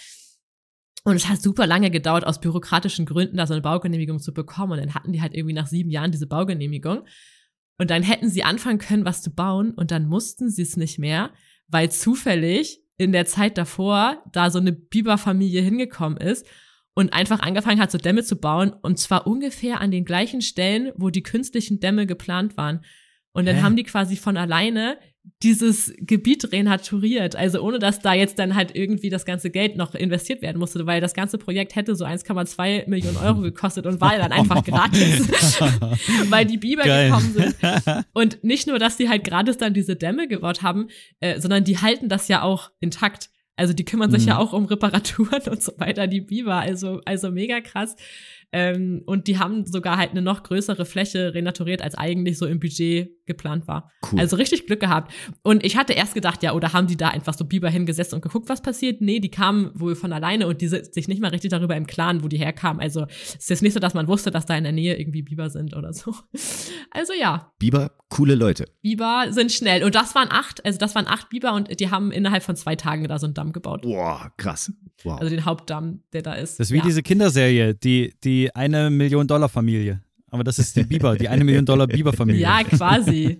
Und es hat super lange gedauert, aus bürokratischen Gründen da so eine Baugenehmigung zu bekommen, und dann hatten die halt irgendwie nach sieben Jahren diese Baugenehmigung und dann hätten sie anfangen können, was zu bauen, und dann mussten sie es nicht mehr, weil zufällig in der Zeit davor da so eine Biberfamilie hingekommen ist und einfach angefangen hat, so Dämme zu bauen, und zwar ungefähr an den gleichen Stellen, wo die künstlichen Dämme geplant waren. Und dann Hä? haben die quasi von alleine dieses Gebiet renaturiert, also ohne dass da jetzt dann halt irgendwie das ganze Geld noch investiert werden musste, weil das ganze Projekt hätte so eins Komma zwei Millionen Euro gekostet und war dann einfach gratis, weil die Biber Geil. gekommen sind. Und nicht nur, dass die halt gratis dann diese Dämme gebaut haben, äh, sondern die halten das ja auch intakt. Also die kümmern sich mhm. ja auch um Reparaturen und so weiter, die Biber, also, also mega krass. Ähm, und die haben sogar halt eine noch größere Fläche renaturiert, als eigentlich so im Budget geplant war. Cool. Also richtig Glück gehabt. Und ich hatte erst gedacht, ja, oder haben die da einfach so Biber hingesetzt und geguckt, was passiert? Nee, die kamen wohl von alleine und die sind sich nicht mal richtig darüber im Klaren, wo die herkamen. Also es ist jetzt nicht so, dass man wusste, dass da in der Nähe irgendwie Biber sind oder so. Also ja. Biber, coole Leute. Biber sind schnell. Und das waren acht, also das waren acht Biber und die haben innerhalb von zwei Tagen da so einen Damm gebaut. Boah, krass. Wow. Also den Hauptdamm, der da ist. Das ist wie ja. diese Kinderserie, die, die eine Million Dollar Familie. Aber das ist die Biber, die eine Million Dollar Biber-Familie. Ja, quasi.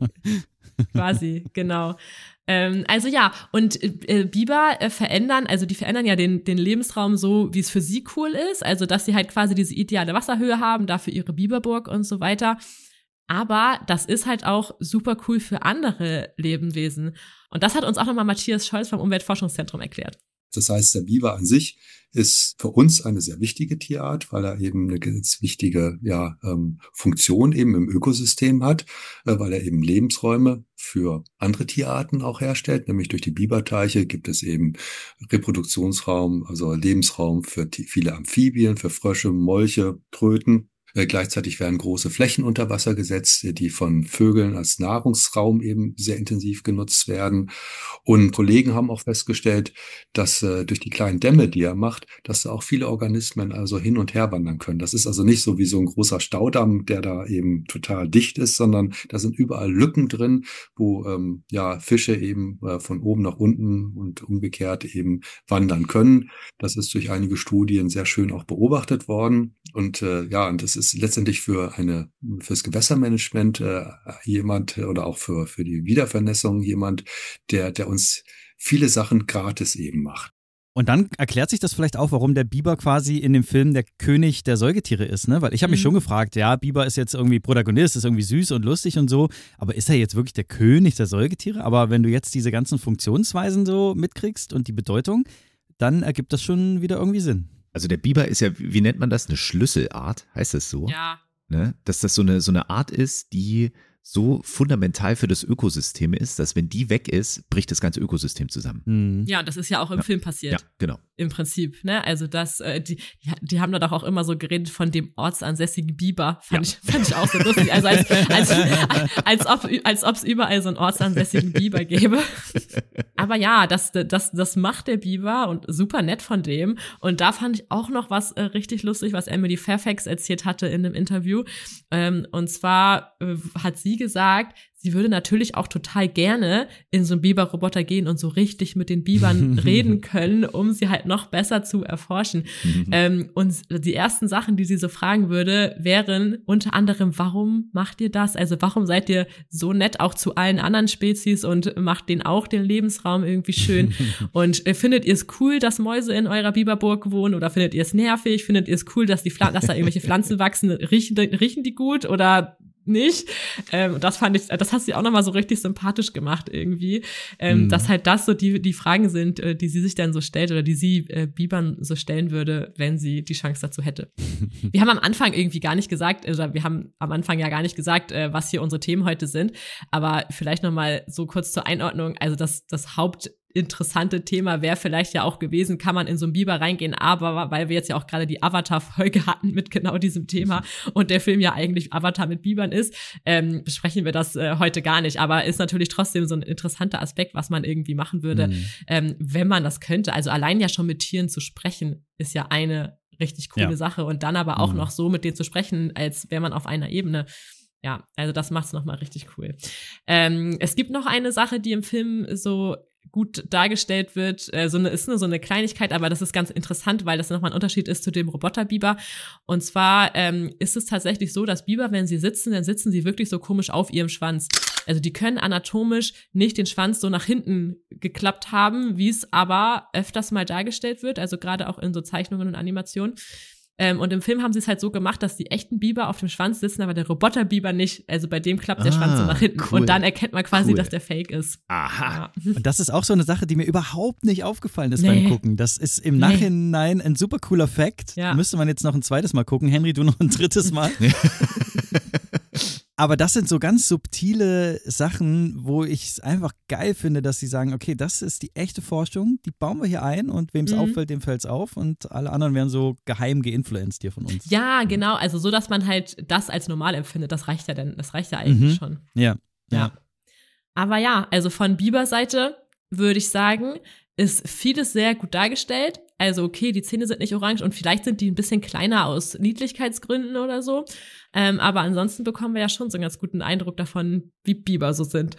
quasi, genau. Ähm, also ja, und äh, Biber äh, verändern, also die verändern ja den, den Lebensraum so, wie es für sie cool ist. Also, dass sie halt quasi diese ideale Wasserhöhe haben, dafür ihre Biberburg und so weiter. Aber das ist halt auch super cool für andere Lebewesen. Und das hat uns auch nochmal Matthias Scholz vom Umweltforschungszentrum erklärt. Das heißt, der Biber an sich ist für uns eine sehr wichtige Tierart, weil er eben eine ganz wichtige ja, ähm, Funktion eben im Ökosystem hat, äh, weil er eben Lebensräume für andere Tierarten auch herstellt. Nämlich durch die Biberteiche gibt es eben Reproduktionsraum, also Lebensraum für t- viele Amphibien, für Frösche, Molche, Kröten. Äh, gleichzeitig werden große Flächen unter Wasser gesetzt, die von Vögeln als Nahrungsraum eben sehr intensiv genutzt werden. Und Kollegen haben auch festgestellt, dass äh, durch die kleinen Dämme, die er macht, dass da auch viele Organismen also hin und her wandern können. Das ist also nicht so wie so ein großer Staudamm, der da eben total dicht ist, sondern da sind überall Lücken drin, wo ähm, ja Fische eben äh, von oben nach unten und umgekehrt eben wandern können. Das ist durch einige Studien sehr schön auch beobachtet worden. Und äh, ja, und das ist ist letztendlich für eine fürs Gewässermanagement äh, jemand oder auch für für die Wiedervernässung jemand, der der uns viele Sachen gratis eben macht. Und dann erklärt sich das vielleicht auch, warum der Biber quasi in dem Film der König der Säugetiere ist, ne? Weil ich habe mich mhm. schon gefragt, ja, Biber ist jetzt irgendwie Protagonist, ist irgendwie süß und lustig und so, aber ist er jetzt wirklich der König der Säugetiere? Aber wenn du jetzt diese ganzen Funktionsweisen so mitkriegst und die Bedeutung, dann ergibt das schon wieder irgendwie Sinn. Also der Biber ist ja, wie nennt man das, eine Schlüsselart, heißt das so? Ja. Ne? Dass das so eine, so eine Art ist, die so fundamental für das Ökosystem ist, dass wenn die weg ist, bricht das ganze Ökosystem zusammen. Mhm. Ja, das ist ja auch im ja. Film passiert. Ja, genau. Im Prinzip, ne? Also das, äh, die, die haben da doch auch immer so geredet von dem ortsansässigen Biber. Fand, ja. ich, fand ich auch so lustig. Also als, als, als, ob als ob es überall so einen ortsansässigen Biber gäbe. Aber ja, das, das, das macht der Biber und super nett von dem. Und da fand ich auch noch was äh, richtig lustig, was Emily Fairfax erzählt hatte in einem Interview. Ähm, und zwar äh, hat sie gesagt, sie würde natürlich auch total gerne in so einen Biberroboter gehen und so richtig mit den Bibern reden können, um sie halt noch besser zu erforschen. Mhm. Ähm, und die ersten Sachen, die sie so fragen würde, wären unter anderem, warum macht ihr das? Also warum seid ihr so nett auch zu allen anderen Spezies und macht denen auch den Lebensraum irgendwie schön? Und äh, findet ihr es cool, dass Mäuse in eurer Biberburg wohnen oder findet ihr es nervig? Findet ihr es cool, dass die Pfl- dass da irgendwelche Pflanzen wachsen? Riechen, riechen die gut oder nicht? Ähm, das fand ich, das hast du auch nochmal so richtig sympathisch gemacht irgendwie, ähm, mhm. dass halt das so die die Fragen sind, äh, die sie sich dann so stellt oder die sie äh, Bibern so stellen würde, wenn sie die Chance dazu hätte. Wir haben am Anfang irgendwie gar nicht gesagt, oder wir haben am Anfang ja gar nicht gesagt, äh, was hier unsere Themen heute sind, aber vielleicht nochmal so kurz zur Einordnung, also das, das Haupt interessante Thema wäre vielleicht ja auch gewesen, kann man in so einen Biber reingehen, aber weil wir jetzt ja auch gerade die Avatar-Folge hatten mit genau diesem Thema und der Film ja eigentlich Avatar mit Bibern ist, ähm, besprechen wir das äh, heute gar nicht, aber ist natürlich trotzdem so ein interessanter Aspekt, was man irgendwie machen würde, mhm. ähm, wenn man das könnte. Also allein ja schon mit Tieren zu sprechen, ist ja eine richtig coole ja. Sache und dann aber auch mhm. noch so mit denen zu sprechen, als wäre man auf einer Ebene. Ja, also das macht's nochmal richtig cool. Ähm, es gibt noch eine Sache, die im Film so gut dargestellt wird, äh, so eine, ist nur so eine Kleinigkeit, aber das ist ganz interessant, weil das nochmal ein Unterschied ist zu dem Roboterbiber. Und zwar ähm, ist es tatsächlich so, dass Biber, wenn sie sitzen, dann sitzen sie wirklich so komisch auf ihrem Schwanz. Also die können anatomisch nicht den Schwanz so nach hinten geklappt haben, wie es aber öfters mal dargestellt wird, also gerade auch in so Zeichnungen und Animationen. Ähm, und im Film haben sie es halt so gemacht, dass die echten Biber auf dem Schwanz sitzen, aber der Roboter-Biber nicht. Also bei dem klappt der Ah, Schwanz so nach hinten. cool. Und dann erkennt man quasi, Cool. dass der Fake ist. Aha. Ja. Und das ist auch so eine Sache, die mir überhaupt nicht aufgefallen ist Nee. beim Gucken. Das ist im Nee. Nachhinein ein super cooler Fact. Ja. Müsste man jetzt noch ein zweites Mal gucken. Henry, du noch ein drittes Mal. Aber das sind so ganz subtile Sachen, wo ich es einfach geil finde, dass sie sagen, okay, das ist die echte Forschung, die bauen wir hier ein und wem es Mhm. auffällt, dem fällt es auf und alle anderen werden so geheim geinfluenced hier von uns. Ja, genau. Also so, dass man halt das als normal empfindet, das reicht ja dann, das reicht ja eigentlich Mhm. schon. Ja. Ja. Aber ja, also von Bibers Seite würde ich sagen, ist vieles sehr gut dargestellt. Also okay, die Zähne sind nicht orange und vielleicht sind die ein bisschen kleiner aus Niedlichkeitsgründen oder so. Ähm, aber ansonsten bekommen wir ja schon so einen ganz guten Eindruck davon, wie Biber so sind.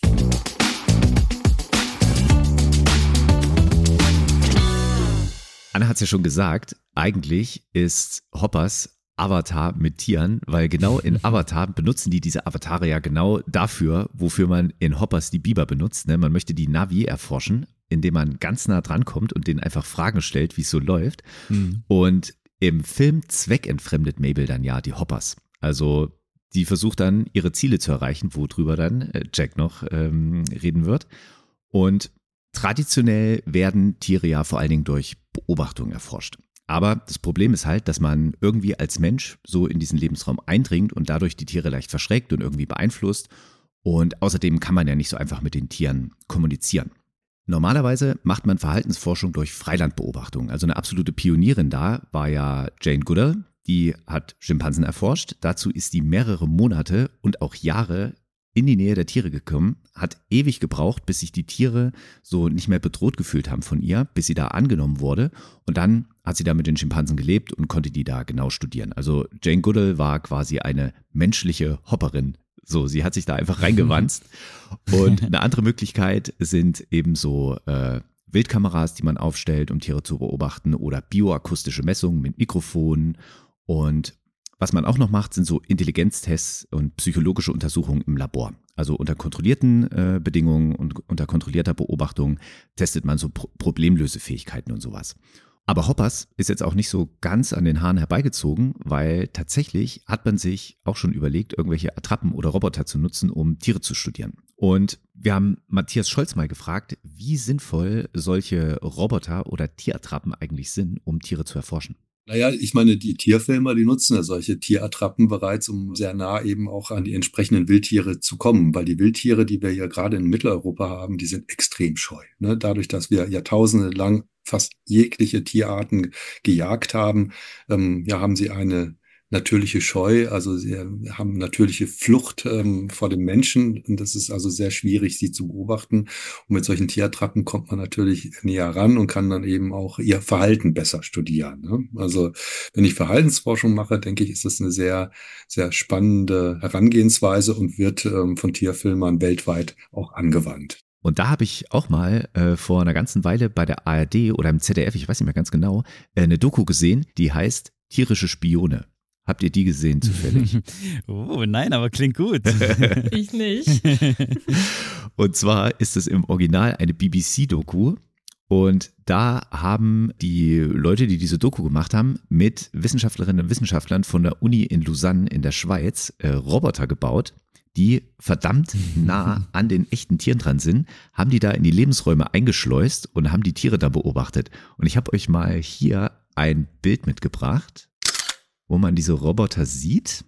Anna hat es ja schon gesagt, eigentlich ist Hoppers Avatar mit Tieren, weil genau in Avatar benutzen die diese Avatare ja genau dafür, wofür man in Hoppers die Biber benutzt. Ne? Man möchte die Navi erforschen, indem man ganz nah dran kommt und denen einfach Fragen stellt, wie es so läuft. Mhm. Und im Film zweckentfremdet Mabel dann ja die Hoppers. Also die versucht dann ihre Ziele zu erreichen, worüber dann äh, Jack noch ähm, reden wird. Und traditionell werden Tiere ja vor allen Dingen durch Beobachtung erforscht. Aber das Problem ist halt, dass man irgendwie als Mensch so in diesen Lebensraum eindringt und dadurch die Tiere leicht verschreckt und irgendwie beeinflusst. Und außerdem kann man ja nicht so einfach mit den Tieren kommunizieren. Normalerweise macht man Verhaltensforschung durch Freilandbeobachtung. Also eine absolute Pionierin da war ja Jane Goodall. Die hat Schimpansen erforscht. Dazu ist die mehrere Monate und auch Jahre in die Nähe der Tiere gekommen, hat ewig gebraucht, bis sich die Tiere so nicht mehr bedroht gefühlt haben von ihr, bis sie da angenommen wurde. Und dann hat sie da mit den Schimpansen gelebt und konnte die da genau studieren. Also Jane Goodall war quasi eine menschliche Hopperin. So, sie hat sich da einfach reingewanzt. Und eine andere Möglichkeit sind eben so äh, Wildkameras, die man aufstellt, um Tiere zu beobachten, oder bioakustische Messungen mit Mikrofonen. Und was man auch noch macht, sind so Intelligenztests und psychologische Untersuchungen im Labor. Also unter kontrollierten äh, Bedingungen und unter kontrollierter Beobachtung testet man so Pro- Problemlösefähigkeiten und sowas. Aber Hoppers ist jetzt auch nicht so ganz an den Haaren herbeigezogen, weil tatsächlich hat man sich auch schon überlegt, irgendwelche Attrappen oder Roboter zu nutzen, um Tiere zu studieren. Und wir haben Matthias Scholz mal gefragt, wie sinnvoll solche Roboter oder Tierattrappen eigentlich sind, um Tiere zu erforschen. Naja, ich meine, die Tierfilmer, die nutzen ja solche Tierattrappen bereits, um sehr nah eben auch an die entsprechenden Wildtiere zu kommen, weil die Wildtiere, die wir hier gerade in Mitteleuropa haben, die sind extrem scheu. Ne? Dadurch, dass wir jahrtausende lang fast jegliche Tierarten gejagt haben, ähm, ja, haben sie eine natürliche Scheu, also sie haben natürliche Flucht ähm, vor dem Menschen und das ist also sehr schwierig, sie zu beobachten. Und mit solchen Tierattrappen kommt man natürlich näher ran und kann dann eben auch ihr Verhalten besser studieren. Ne? Also wenn ich Verhaltensforschung mache, denke ich, ist das eine sehr, sehr spannende Herangehensweise und wird ähm, von Tierfilmern weltweit auch angewandt. Und da habe ich auch mal äh, vor einer ganzen Weile bei der A R D oder im Z D F, ich weiß nicht mehr ganz genau, äh, eine Doku gesehen, die heißt Tierische Spione. Habt ihr die gesehen zufällig? Oh, nein, aber klingt gut. Ich nicht. Und zwar ist es im Original eine B B C-Doku. Und da haben die Leute, die diese Doku gemacht haben, mit Wissenschaftlerinnen und Wissenschaftlern von der Uni in Lausanne in der Schweiz äh, Roboter gebaut, die verdammt nah an den echten Tieren dran sind, haben die da in die Lebensräume eingeschleust und haben die Tiere da beobachtet. Und ich habe euch mal hier ein Bild mitgebracht, wo man diese Roboter sieht.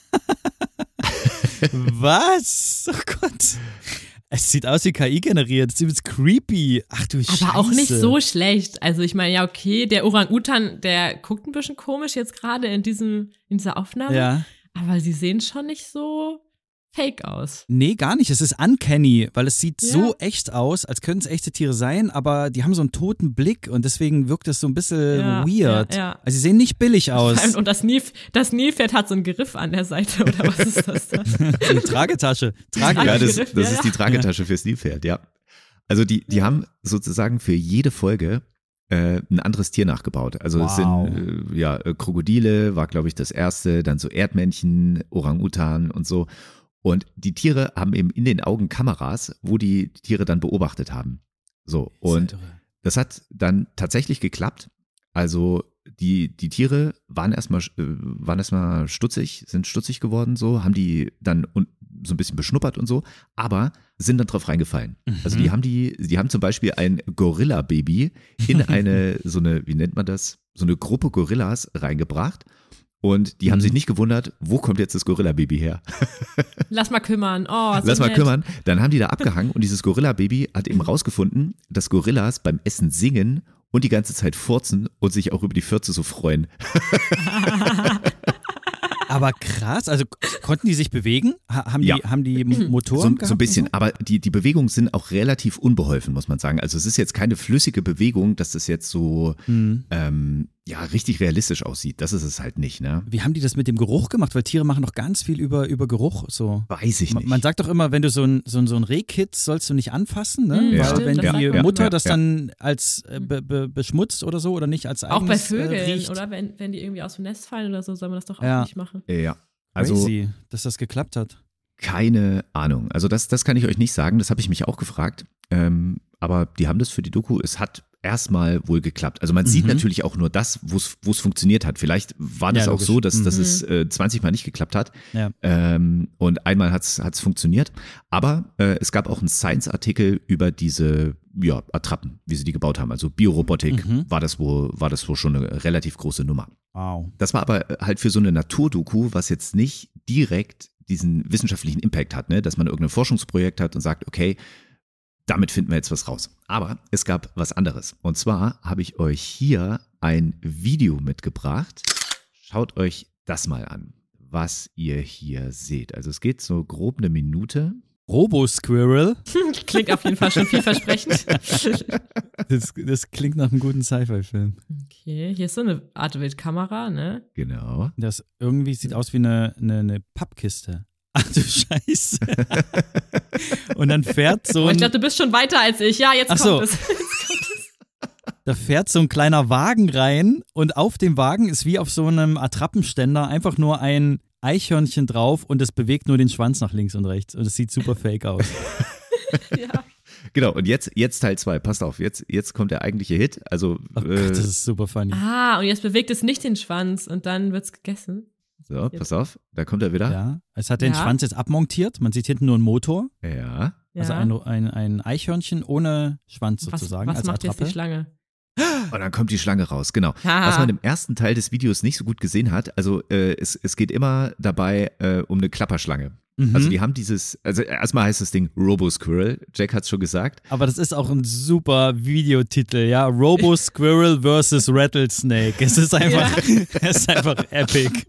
Was? Oh Gott. Es sieht aus wie K I generiert. Das ist übelst creepy. Ach du Scheiße. Aber auch nicht so schlecht. Also ich meine, ja okay, der Orang-Utan, der guckt ein bisschen komisch jetzt gerade in diesem in dieser Aufnahme. Ja. Aber sie sehen schon nicht so fake aus. Nee, gar nicht. Es ist uncanny, weil es sieht Ja. so echt aus, als könnten es echte Tiere sein, aber die haben so einen toten Blick und deswegen wirkt es so ein bisschen Ja, weird. ja, ja. Also sie sehen nicht billig aus. Und das, Nilf, das Nilpferd hat so einen Griff an der Seite, oder was ist das da? Eine Tragetasche. Trage Ah, Ja, das, Griff, das ja, ist die ja. Tragetasche fürs Nilpferd, ja. Also die, die haben sozusagen für jede Folge äh, ein anderes Tier nachgebaut. Also es Wow. sind äh, ja äh, Krokodile, war glaube ich das erste, dann so Erdmännchen, Orang-Utan und so. Und die Tiere haben eben in den Augen Kameras, wo die Tiere dann beobachtet haben. So, und das hat dann tatsächlich geklappt. Also die, die Tiere waren erstmal, äh, waren erstmal stutzig, sind stutzig geworden, so, haben die dann un- so ein bisschen beschnuppert und so, aber sind dann drauf reingefallen. Mhm. Also die haben die, die haben zum Beispiel ein Gorilla-Baby in eine, so eine, wie nennt man das, so eine Gruppe Gorillas reingebracht. Und die haben sich nicht gewundert, wo kommt jetzt das Gorilla-Baby her? Lass mal kümmern. Oh, so Lass mal nett. kümmern. Dann haben die da abgehangen und dieses Gorilla-Baby hat eben rausgefunden, dass Gorillas beim Essen singen und die ganze Zeit furzen und sich auch über die Fürze so freuen. Aber krass, also konnten die sich bewegen? Ha- haben, Ja. die, haben die Motoren So, gehabt so ein bisschen, und so? aber die, die Bewegungen sind auch relativ unbeholfen, muss man sagen. Also es ist jetzt keine flüssige Bewegung, dass das jetzt so Mhm. ähm, ja, richtig realistisch aussieht. Das ist es halt nicht, ne? Wie haben die das mit dem Geruch gemacht? Weil Tiere machen doch ganz viel über, über Geruch. So. Weiß ich Ma- nicht. Man sagt doch immer, wenn du so ein, so ein, so ein Rehkitz sollst du nicht anfassen, ne? Mhm, Weil ja, wenn stimmt, das die sagt man. Mutter Ja, das ja. dann als äh, be, be, beschmutzt oder so oder nicht als Auch bei eigenes äh, Vögeln, riecht. oder? Wenn, wenn die irgendwie aus dem Nest fallen oder so, soll man das doch auch Ja. nicht machen. ja. Also Crazy, dass das geklappt hat. keine Ahnung. Also das, das kann ich euch nicht sagen. Das habe ich mich auch gefragt. Ähm, aber die haben das für die Doku. Es hat erstmal wohl geklappt. Also man sieht Mhm. natürlich auch nur das, wo es wo es funktioniert hat. Vielleicht war das Ja, auch logisch. so, dass, dass Mhm. es äh, zwanzig Mal nicht geklappt hat. Ja. Ähm, und einmal hat es funktioniert. Aber äh, es gab auch einen Science-Artikel über diese ja, Attrappen, wie sie die gebaut haben. Also Biorobotik Mhm. war das wohl, war das wohl schon eine relativ große Nummer. Wow. Das war aber halt für so eine Naturdoku, was jetzt nicht direkt diesen wissenschaftlichen Impact hat, ne? Dass man irgendein Forschungsprojekt hat und sagt, okay, damit finden wir jetzt was raus. Aber es gab was anderes. Und zwar habe ich euch hier ein Video mitgebracht. Schaut euch das mal an, was ihr hier seht. Also es geht so grob eine Minute. Robo-Squirrel, Klingt auf jeden Fall schon vielversprechend. das, das klingt nach einem guten Sci-Fi-Film. Okay, hier ist so eine Art Wildkamera, ne? Genau. Das irgendwie sieht aus wie eine, eine, eine Pappkiste. Ach du Scheiße. Und dann fährt so Oh, ich ein, glaube, du bist schon weiter als ich. Ja, jetzt Ach kommt so. es. da fährt so ein kleiner Wagen rein und auf dem Wagen ist wie auf so einem Attrappenständer einfach nur ein Eichhörnchen drauf und es bewegt nur den Schwanz nach links und rechts und es sieht super fake aus. Ja. Genau, und jetzt, jetzt Teil zwei. Passt auf, jetzt, jetzt kommt der eigentliche Hit. Also, Oh äh, Gott, das ist super funny. Ah, und jetzt bewegt es nicht den Schwanz und dann wird's gegessen. so, pass auf, da kommt er wieder. Ja, es hat den Ja. Schwanz jetzt abmontiert, man sieht hinten nur einen Motor, Ja. Ja. also ein, ein, ein Eichhörnchen ohne Schwanz was sozusagen was als macht jetzt Attrappe. die Schlange? Und dann kommt die Schlange raus, genau. Haha. Was man im ersten Teil des Videos nicht so gut gesehen hat, also äh, es, es geht immer dabei äh, um eine Klapperschlange. Mhm. Also die haben dieses, also erstmal heißt das Ding Robo-Squirrel, Jack hat's schon gesagt. Aber das ist auch ein super Videotitel, ja. Robo Squirrel versus Rattlesnake. Es ist einfach, es ist einfach epic.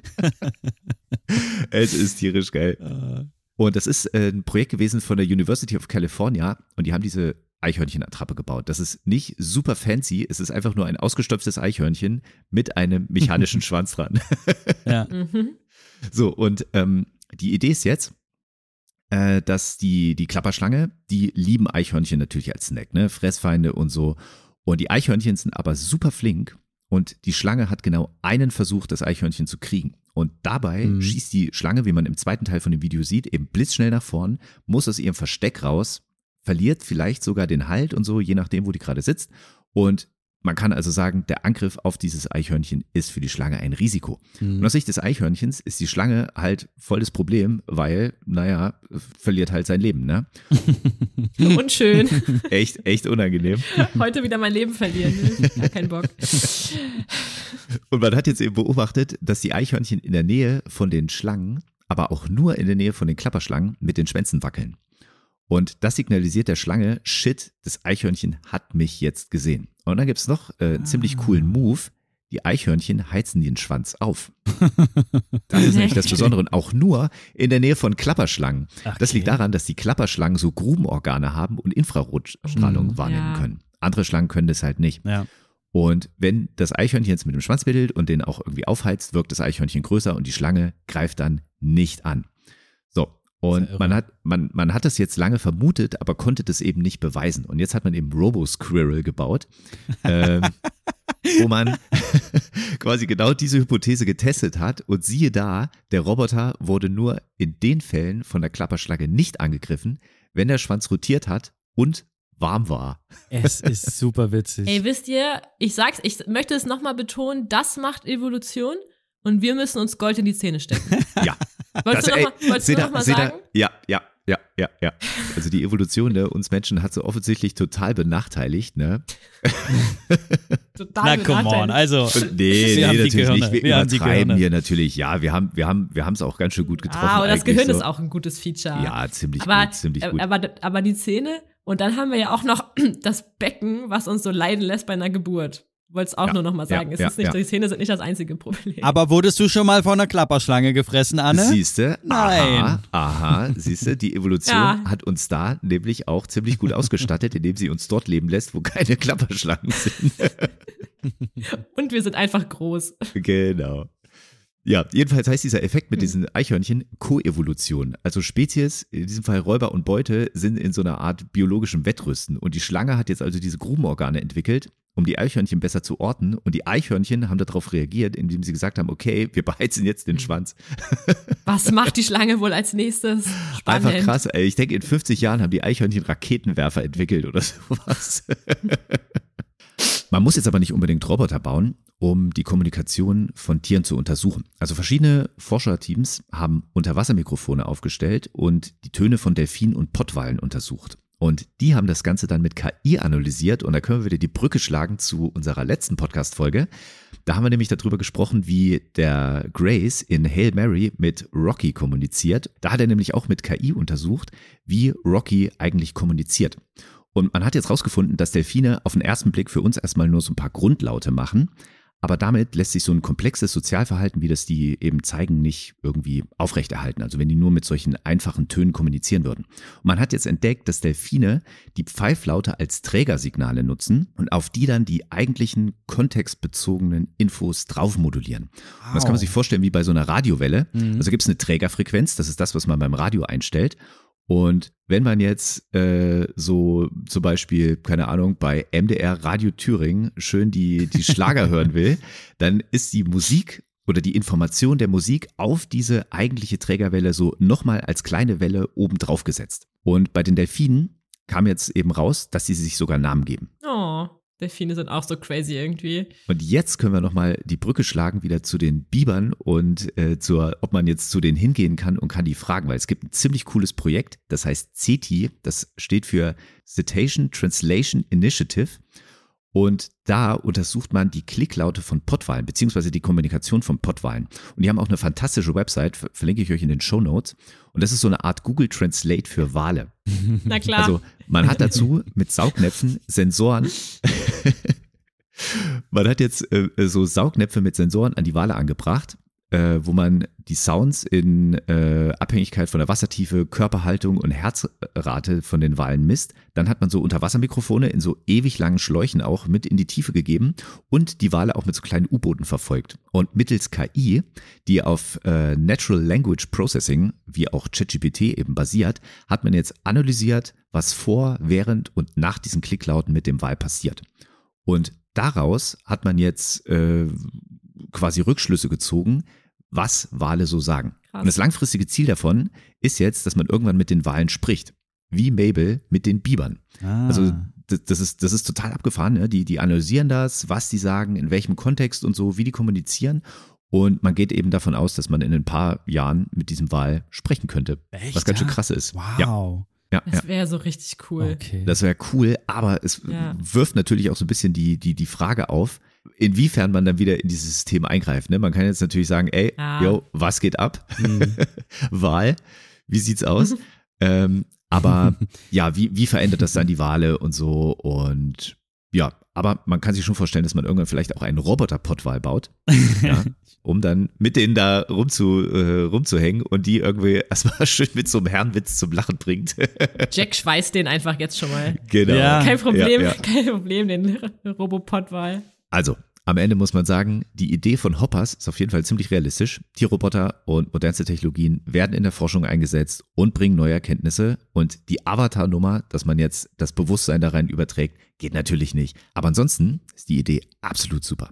Es ist tierisch geil. Und das ist äh, ein Projekt gewesen von der University of California und die haben diese Eichhörnchen-Attrappe gebaut. Das ist nicht super fancy, es ist einfach nur ein ausgestopftes Eichhörnchen mit einem mechanischen Schwanz dran. Ja. Mhm. So, und ähm, die Idee ist jetzt, äh, dass die, die Klapperschlange, die lieben Eichhörnchen natürlich als Snack, ne? Fressfeinde und so. Und die Eichhörnchen sind aber super flink und die Schlange hat genau einen Versuch, das Eichhörnchen zu kriegen. Und dabei Mhm. schießt die Schlange, wie man im zweiten Teil von dem Video sieht, eben blitzschnell nach vorn, muss aus ihrem Versteck raus, verliert vielleicht sogar den Halt und so, je nachdem, wo die gerade sitzt. Und man kann also sagen, der Angriff auf dieses Eichhörnchen ist für die Schlange ein Risiko. Mhm. Und aus Sicht des Eichhörnchens ist die Schlange halt voll das Problem, weil, naja, verliert halt sein Leben, ne? Unschön. Echt, echt unangenehm. Heute wieder mein Leben verlieren. Ne? Gar keinen Bock. Und man hat jetzt eben beobachtet, dass die Eichhörnchen in der Nähe von den Schlangen, aber auch nur in der Nähe von den Klapperschlangen mit den Schwänzen wackeln. Und das signalisiert der Schlange, shit, das Eichhörnchen hat mich jetzt gesehen. Und dann gibt es noch äh, einen ziemlich coolen Move. Die Eichhörnchen heizen den Schwanz auf. Das ist nämlich das Besondere. Und auch nur in der Nähe von Klapperschlangen. Das liegt daran, dass die Klapperschlangen so Grubenorgane haben und Infrarotstrahlung Mhm. wahrnehmen Ja. können. Andere Schlangen können das halt nicht. Ja. Und wenn das Eichhörnchen jetzt mit dem Schwanz wedelt und den auch irgendwie aufheizt, wirkt das Eichhörnchen größer und die Schlange greift dann nicht an. So. Und irre. man hat, man, man hat das jetzt lange vermutet, aber konnte das eben nicht beweisen. Und jetzt hat man eben Robo-Squirrel gebaut, ähm, wo man quasi genau diese Hypothese getestet hat. Und siehe da, der Roboter wurde nur in den Fällen von der Klapperschlange nicht angegriffen, wenn der Schwanz rotiert hat und warm war. Es ist super witzig. Ey, wisst ihr, ich sag's, ich möchte es nochmal betonen, das macht Evolution und wir müssen uns Gold in die Zähne stecken. Ja. Wolltest Das, du nochmal noch Seda, mal Seda, sagen? Ja, ja, ja, ja, ja. Also die Evolution, ne, uns Menschen hat so offensichtlich total benachteiligt, ne? Total Na, come on, also. Und nee, wir nee, haben die natürlich Gehirne. nicht. Wir, Wir haben die übertreiben Gehirne. hier natürlich. Ja, wir haben, wir haben, wir haben es auch ganz schön gut getroffen. Ah, aber das eigentlich Gehirn so. ist auch ein gutes Feature. Ja, ziemlich aber, gut, ziemlich gut. Aber, aber die Zähne und dann haben wir ja auch noch das Becken, was uns so leiden lässt bei einer Geburt. Wollte es auch Ja, nur noch mal sagen. ja, es ja, ist nicht, ja. Die Zähne sind nicht das einzige Problem. Aber wurdest du schon mal von einer Klapperschlange gefressen, Anne? Siehste, Nein. aha, aha, siehste, die Evolution Ja. hat uns da nämlich auch ziemlich gut ausgestattet, indem sie uns dort leben lässt, wo keine Klapperschlangen sind. Und wir sind einfach groß. Genau. Ja, jedenfalls heißt dieser Effekt mit diesen Eichhörnchen Koevolution. Also Spezies, in diesem Fall Räuber und Beute, sind in so einer Art biologischem Wettrüsten. Und die Schlange hat jetzt also diese Grubenorgane entwickelt, um die Eichhörnchen besser zu orten. Und die Eichhörnchen haben darauf reagiert, indem sie gesagt haben, okay, wir beheizen jetzt den Schwanz. Was macht die Schlange wohl als nächstes? Spannend. Einfach krass, ey. Ich denke, in fünfzig Jahren haben die Eichhörnchen Raketenwerfer entwickelt oder sowas. Man muss jetzt aber nicht unbedingt Roboter bauen, um die Kommunikation von Tieren zu untersuchen. Also verschiedene Forscherteams haben Unterwassermikrofone aufgestellt und die Töne von Delfinen und Pottwalen untersucht. Und die haben das Ganze dann mit K I analysiert und da können wir wieder die Brücke schlagen zu unserer letzten Podcast-Folge. Da haben wir nämlich darüber gesprochen, wie der Grace in Hail Mary mit Rocky kommuniziert. Da hat er nämlich auch mit K I untersucht, wie Rocky eigentlich kommuniziert. Und man hat jetzt rausgefunden, dass Delfine auf den ersten Blick für uns erstmal nur so ein paar Grundlaute machen. Aber damit lässt sich so ein komplexes Sozialverhalten, wie das die eben zeigen, nicht irgendwie aufrechterhalten. Also wenn die nur mit solchen einfachen Tönen kommunizieren würden. Und man hat jetzt entdeckt, dass Delfine die Pfeiflaute als Trägersignale nutzen und auf die dann die eigentlichen kontextbezogenen Infos drauf modulieren. Wow. Und das kann man sich vorstellen wie bei so einer Radiowelle. Mhm. Also gibt es eine Trägerfrequenz, das ist das, was man beim Radio einstellt. Und wenn man jetzt äh, so zum Beispiel, keine Ahnung, bei M D R Radio Thüringen schön die, die Schlager hören will, dann ist die Musik oder die Information der Musik auf diese eigentliche Trägerwelle so nochmal als kleine Welle oben drauf gesetzt. Und bei den Delfinen kam jetzt eben raus, dass sie sich sogar Namen geben. Oh, Delfine sind auch so crazy irgendwie. Und jetzt können wir nochmal die Brücke schlagen wieder zu den Bibern und äh, zur, ob man jetzt zu denen hingehen kann und kann die fragen, weil es gibt ein ziemlich cooles Projekt, das heißt C E T I, das steht für Cetacean Translation Initiative. Und da untersucht man die Klicklaute von Pottwalen, beziehungsweise die Kommunikation von Pottwalen. Und die haben auch eine fantastische Website, verlinke ich euch in den Shownotes. Und das ist so eine Art Google Translate für Wale. Na klar. Also man hat dazu mit Saugnäpfen Sensoren, man hat jetzt äh, so Saugnäpfe mit Sensoren an die Wale angebracht, äh, wo man die Sounds in äh, Abhängigkeit von der Wassertiefe, Körperhaltung und Herzrate von den Walen misst. Dann hat man so Unterwassermikrofone in so ewig langen Schläuchen auch mit in die Tiefe gegeben und die Wale auch mit so kleinen U-Booten verfolgt. Und mittels K I, die auf äh, Natural Language Processing, wie auch ChatGPT eben basiert, hat man jetzt analysiert, was vor, während und nach diesen Klicklauten mit dem Wal passiert. Und daraus hat man jetzt äh, quasi Rückschlüsse gezogen, was Wale so sagen. Krass. Und das langfristige Ziel davon ist jetzt, dass man irgendwann mit den Walen spricht. Wie Mabel mit den Bibern. Ah. Also das, das, ist, das ist total abgefahren. Ne? Die, die analysieren das, was die sagen, in welchem Kontext und so, wie die kommunizieren. Und man geht eben davon aus, dass man in ein paar Jahren mit diesem Wal sprechen könnte. Echt? Was ganz schön krass ist. Wow. Ja. Ja, das wäre ja. so richtig cool. Okay. Das wäre cool, aber es ja. wirft natürlich auch so ein bisschen die, die, die Frage auf, inwiefern man dann wieder in dieses System eingreift. Ne? Man kann jetzt natürlich sagen, ey, ah. yo, was geht ab? Mhm. Wahl, wie sieht's aus? ähm, aber ja, wie, wie verändert das dann die Wale und so? Und ja, aber man kann sich schon vorstellen, dass man irgendwann vielleicht auch einen Roboter-Pottwal baut, ja, um dann mit denen da rumzu, äh, rumzuhängen und die irgendwie erstmal schön mit so einem Herrenwitz zum Lachen bringt. Jack schweißt den einfach jetzt schon mal. Genau. Ja. Kein Problem, ja, ja. kein Problem, den Robopottwal. Also, am Ende muss man sagen, die Idee von Hoppers ist auf jeden Fall ziemlich realistisch. Tierroboter und modernste Technologien werden in der Forschung eingesetzt und bringen neue Erkenntnisse. Und die Avatar-Nummer, dass man jetzt das Bewusstsein da rein überträgt, geht natürlich nicht. Aber ansonsten ist die Idee absolut super.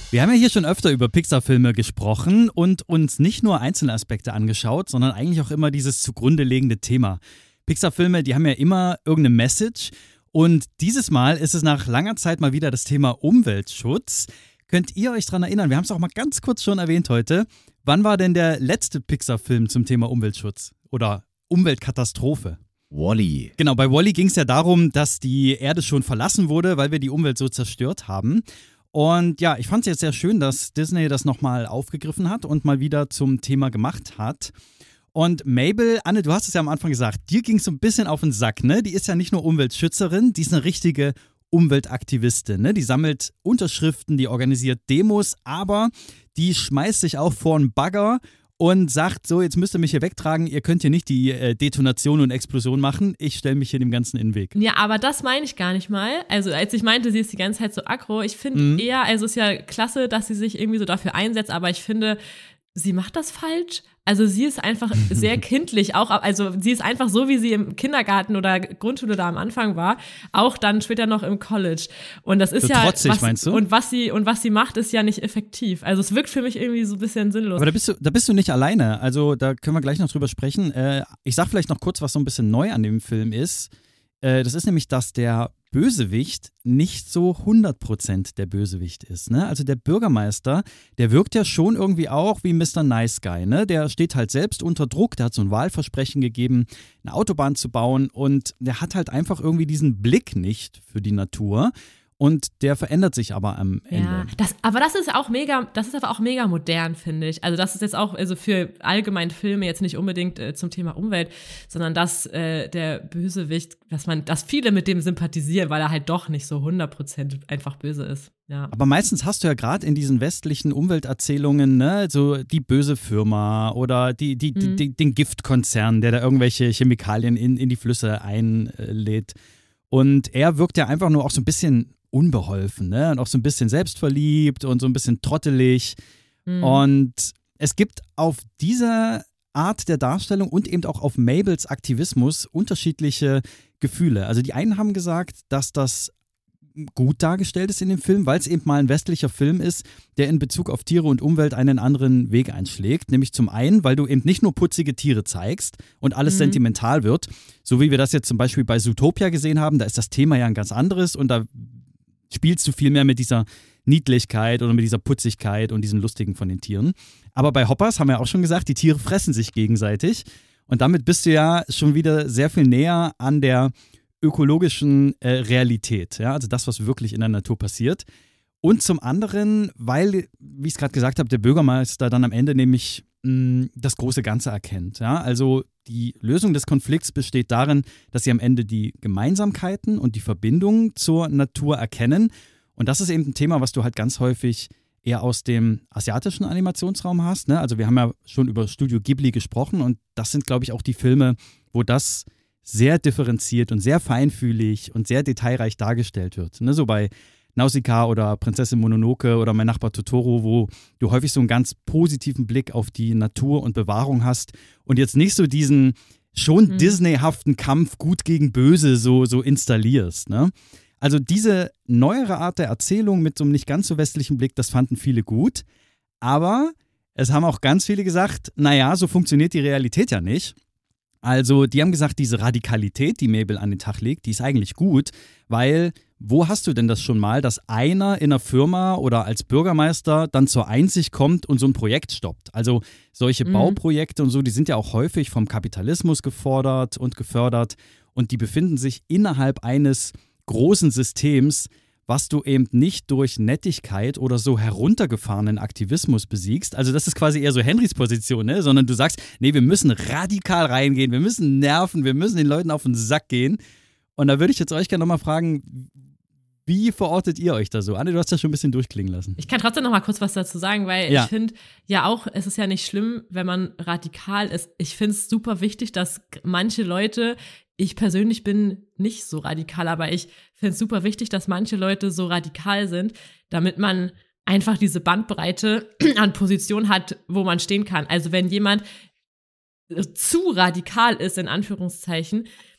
Wir haben ja hier schon öfter über Pixar-Filme gesprochen und uns nicht nur einzelne Aspekte angeschaut, sondern eigentlich auch immer dieses zugrunde liegende Thema. Pixar-Filme, die haben ja immer irgendeine Message und dieses Mal ist es nach langer Zeit mal wieder das Thema Umweltschutz. Könnt ihr euch daran erinnern, wir haben es auch mal ganz kurz schon erwähnt heute, wann war denn der letzte Pixar-Film zum Thema Umweltschutz oder Umweltkatastrophe? Wall-E. Genau, bei Wall-E ging es ja darum, dass die Erde schon verlassen wurde, weil wir die Umwelt so zerstört haben. Und ja, ich fand es jetzt sehr schön, dass Disney das nochmal aufgegriffen hat und mal wieder zum Thema gemacht hat. Und Mabel, Anne, du hast es ja am Anfang gesagt, dir ging es so ein bisschen auf den Sack, ne? Die ist ja nicht nur Umweltschützerin, die ist eine richtige Umweltaktivistin, ne? Die sammelt Unterschriften, die organisiert Demos, aber die schmeißt sich auch vor einen Bagger und sagt, so, jetzt müsst ihr mich hier wegtragen, ihr könnt hier nicht die äh, Detonation und Explosion machen, ich stelle mich hier dem Ganzen in den Weg. Ja, aber das meine ich gar nicht mal. Also als ich meinte, sie ist die ganze Zeit so aggro, ich finde mhm. eher, also es ist ja klasse, dass sie sich irgendwie so dafür einsetzt, aber ich finde, sie macht das falsch. Also sie ist einfach sehr kindlich, auch, also sie ist einfach so, wie sie im Kindergarten oder Grundschule da am Anfang war, auch dann später noch im College. Und das ist so ja trotzig, was, meinst du? Und was sie und was sie macht, ist ja nicht effektiv. Also es wirkt für mich irgendwie so ein bisschen sinnlos. Aber da bist du, da bist du nicht alleine. Also da können wir gleich noch drüber sprechen. Äh, ich sag vielleicht noch kurz, was so ein bisschen neu an dem Film ist. Äh, das ist nämlich, dass der Bösewicht nicht so hundert Prozent der Bösewicht ist. Ne? Also der Bürgermeister, der wirkt ja schon irgendwie auch wie Mister Nice Guy. Ne? Der steht halt selbst unter Druck, der hat so ein Wahlversprechen gegeben, eine Autobahn zu bauen und der hat halt einfach irgendwie diesen Blick nicht für die Natur. Und der verändert sich aber am Ende. Ja, das, aber das ist auch mega, das ist aber auch mega modern, finde ich. Also das ist jetzt auch, also für allgemein Filme jetzt nicht unbedingt äh, zum Thema Umwelt, sondern dass äh, der Bösewicht, dass man, dass viele mit dem sympathisieren, weil er halt doch nicht so hundert Prozent einfach böse ist. Ja. Aber meistens hast du ja gerade in diesen westlichen Umwelterzählungen, ne, so die böse Firma oder die, die, mhm. die, den Giftkonzern, der da irgendwelche Chemikalien in, in die Flüsse einlädt. Und er wirkt ja einfach nur auch so ein bisschen unbeholfen, ne? Und auch so ein bisschen selbstverliebt und so ein bisschen trottelig. Mhm. Und es gibt auf diese Art der Darstellung und eben auch auf Mabels Aktivismus unterschiedliche Gefühle. Also die einen haben gesagt, dass das gut dargestellt ist in dem Film, weil es eben mal ein westlicher Film ist, der in Bezug auf Tiere und Umwelt einen anderen Weg einschlägt. Nämlich zum einen, weil du eben nicht nur putzige Tiere zeigst und alles mhm. sentimental wird, so wie wir das jetzt zum Beispiel bei Zootopia gesehen haben, da ist das Thema ja ein ganz anderes und da spielst du viel mehr mit dieser Niedlichkeit oder mit dieser Putzigkeit und diesem Lustigen von den Tieren. Aber bei Hoppers haben wir auch schon gesagt, die Tiere fressen sich gegenseitig und damit bist du ja schon wieder sehr viel näher an der ökologischen äh, Realität, ja, also das, was wirklich in der Natur passiert. Und zum anderen, weil, wie ich es gerade gesagt habe, der Bürgermeister dann am Ende nämlich mh, das große Ganze erkennt. Ja? Also die Lösung des Konflikts besteht darin, dass sie am Ende die Gemeinsamkeiten und die Verbindungen zur Natur erkennen. Und das ist eben ein Thema, was du halt ganz häufig eher aus dem asiatischen Animationsraum hast. Ne? Also wir haben ja schon über Studio Ghibli gesprochen und das sind, glaube ich, auch die Filme, wo das sehr differenziert und sehr feinfühlig und sehr detailreich dargestellt wird. Ne? So bei Nausicaa oder Prinzessin Mononoke oder Mein Nachbar Totoro, wo du häufig so einen ganz positiven Blick auf die Natur und Bewahrung hast und jetzt nicht so diesen schon mhm. Disney-haften Kampf gut gegen böse so, so installierst. Ne? Also diese neuere Art der Erzählung mit so einem nicht ganz so westlichen Blick, das fanden viele gut, aber es haben auch ganz viele gesagt, naja, so funktioniert die Realität ja nicht. Also die haben gesagt, diese Radikalität, die Mabel an den Tag legt, die ist eigentlich gut, weil wo hast du denn das schon mal, dass einer in einer Firma oder als Bürgermeister dann zur Einsicht kommt und so ein Projekt stoppt? Also solche mhm. Bauprojekte und so, die sind ja auch häufig vom Kapitalismus gefordert und gefördert und die befinden sich innerhalb eines großen Systems, was du eben nicht durch Nettigkeit oder so heruntergefahrenen Aktivismus besiegst. Also das ist quasi eher so Henrys Position, ne? Sondern du sagst, nee, wir müssen radikal reingehen, wir müssen nerven, wir müssen den Leuten auf den Sack gehen. Und da würde ich jetzt euch gerne nochmal fragen, wie verortet ihr euch da so? Anne, du hast das schon ein bisschen durchklingen lassen. Ich kann trotzdem noch mal kurz was dazu sagen, weil ja. ich finde ja auch, es ist ja nicht schlimm, wenn man radikal ist. Ich finde es super wichtig, dass manche Leute, ich persönlich bin nicht so radikal, aber ich finde es super wichtig, dass manche Leute so radikal sind, damit man einfach diese Bandbreite an Positionen hat, wo man stehen kann. Also wenn jemand zu radikal ist, in Anführungszeichen,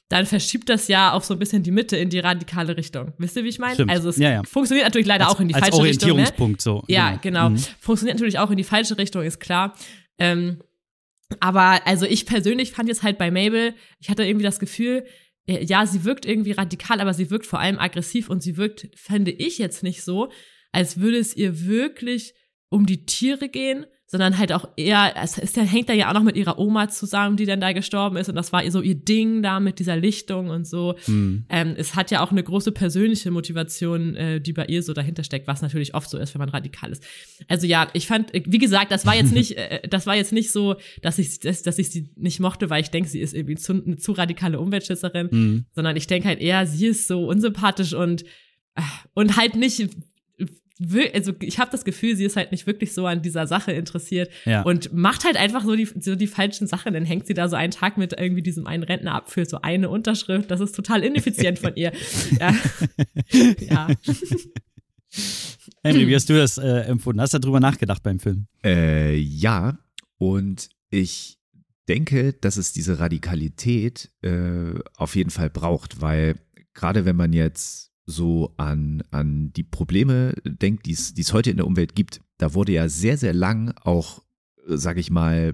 dann verschiebt das ja auch so ein bisschen die Mitte in die radikale Richtung. Wisst ihr, wie ich meine? Stimmt. Also es ja, ja. funktioniert natürlich leider als, auch in die als falsche Richtung. Als Orientierungspunkt ne? so. Ja, genau. Mhm. Funktioniert natürlich auch in die falsche Richtung, ist klar. Ähm, aber also ich persönlich fand jetzt halt bei Mabel, ich hatte irgendwie das Gefühl, ja, sie wirkt irgendwie radikal, aber sie wirkt vor allem aggressiv und sie wirkt, fände ich jetzt nicht so, als würde es ihr wirklich um die Tiere gehen, sondern halt auch eher, es ist ja, hängt da ja auch noch mit ihrer Oma zusammen, die dann da gestorben ist und das war so ihr Ding da mit dieser Lichtung und so. Mhm. Ähm, es hat ja auch eine große persönliche Motivation, äh, die bei ihr so dahinter steckt, was natürlich oft so ist, wenn man radikal ist. Also ja, ich fand, wie gesagt, das war jetzt nicht, äh, das war jetzt nicht so, dass ich, dass, dass ich sie nicht mochte, weil ich denke, sie ist irgendwie zu, eine zu radikale Umweltschützerin, mhm. sondern ich denke halt eher, sie ist so unsympathisch und, und halt nicht, also ich habe das Gefühl, sie ist halt nicht wirklich so an dieser Sache interessiert ja. und macht halt einfach so die, so die falschen Sachen. Dann hängt sie da so einen Tag mit irgendwie diesem einen Rentner ab für so eine Unterschrift. Das ist total ineffizient von ihr. Ja. ja. Henry, wie hast du das äh, empfunden? Hast du darüber nachgedacht beim Film? Äh, ja, und ich denke, dass es diese Radikalität äh, auf jeden Fall braucht, weil gerade wenn man jetzt so an, an die Probleme denkt, die es heute in der Umwelt gibt, da wurde ja sehr, sehr lang auch, sage ich mal,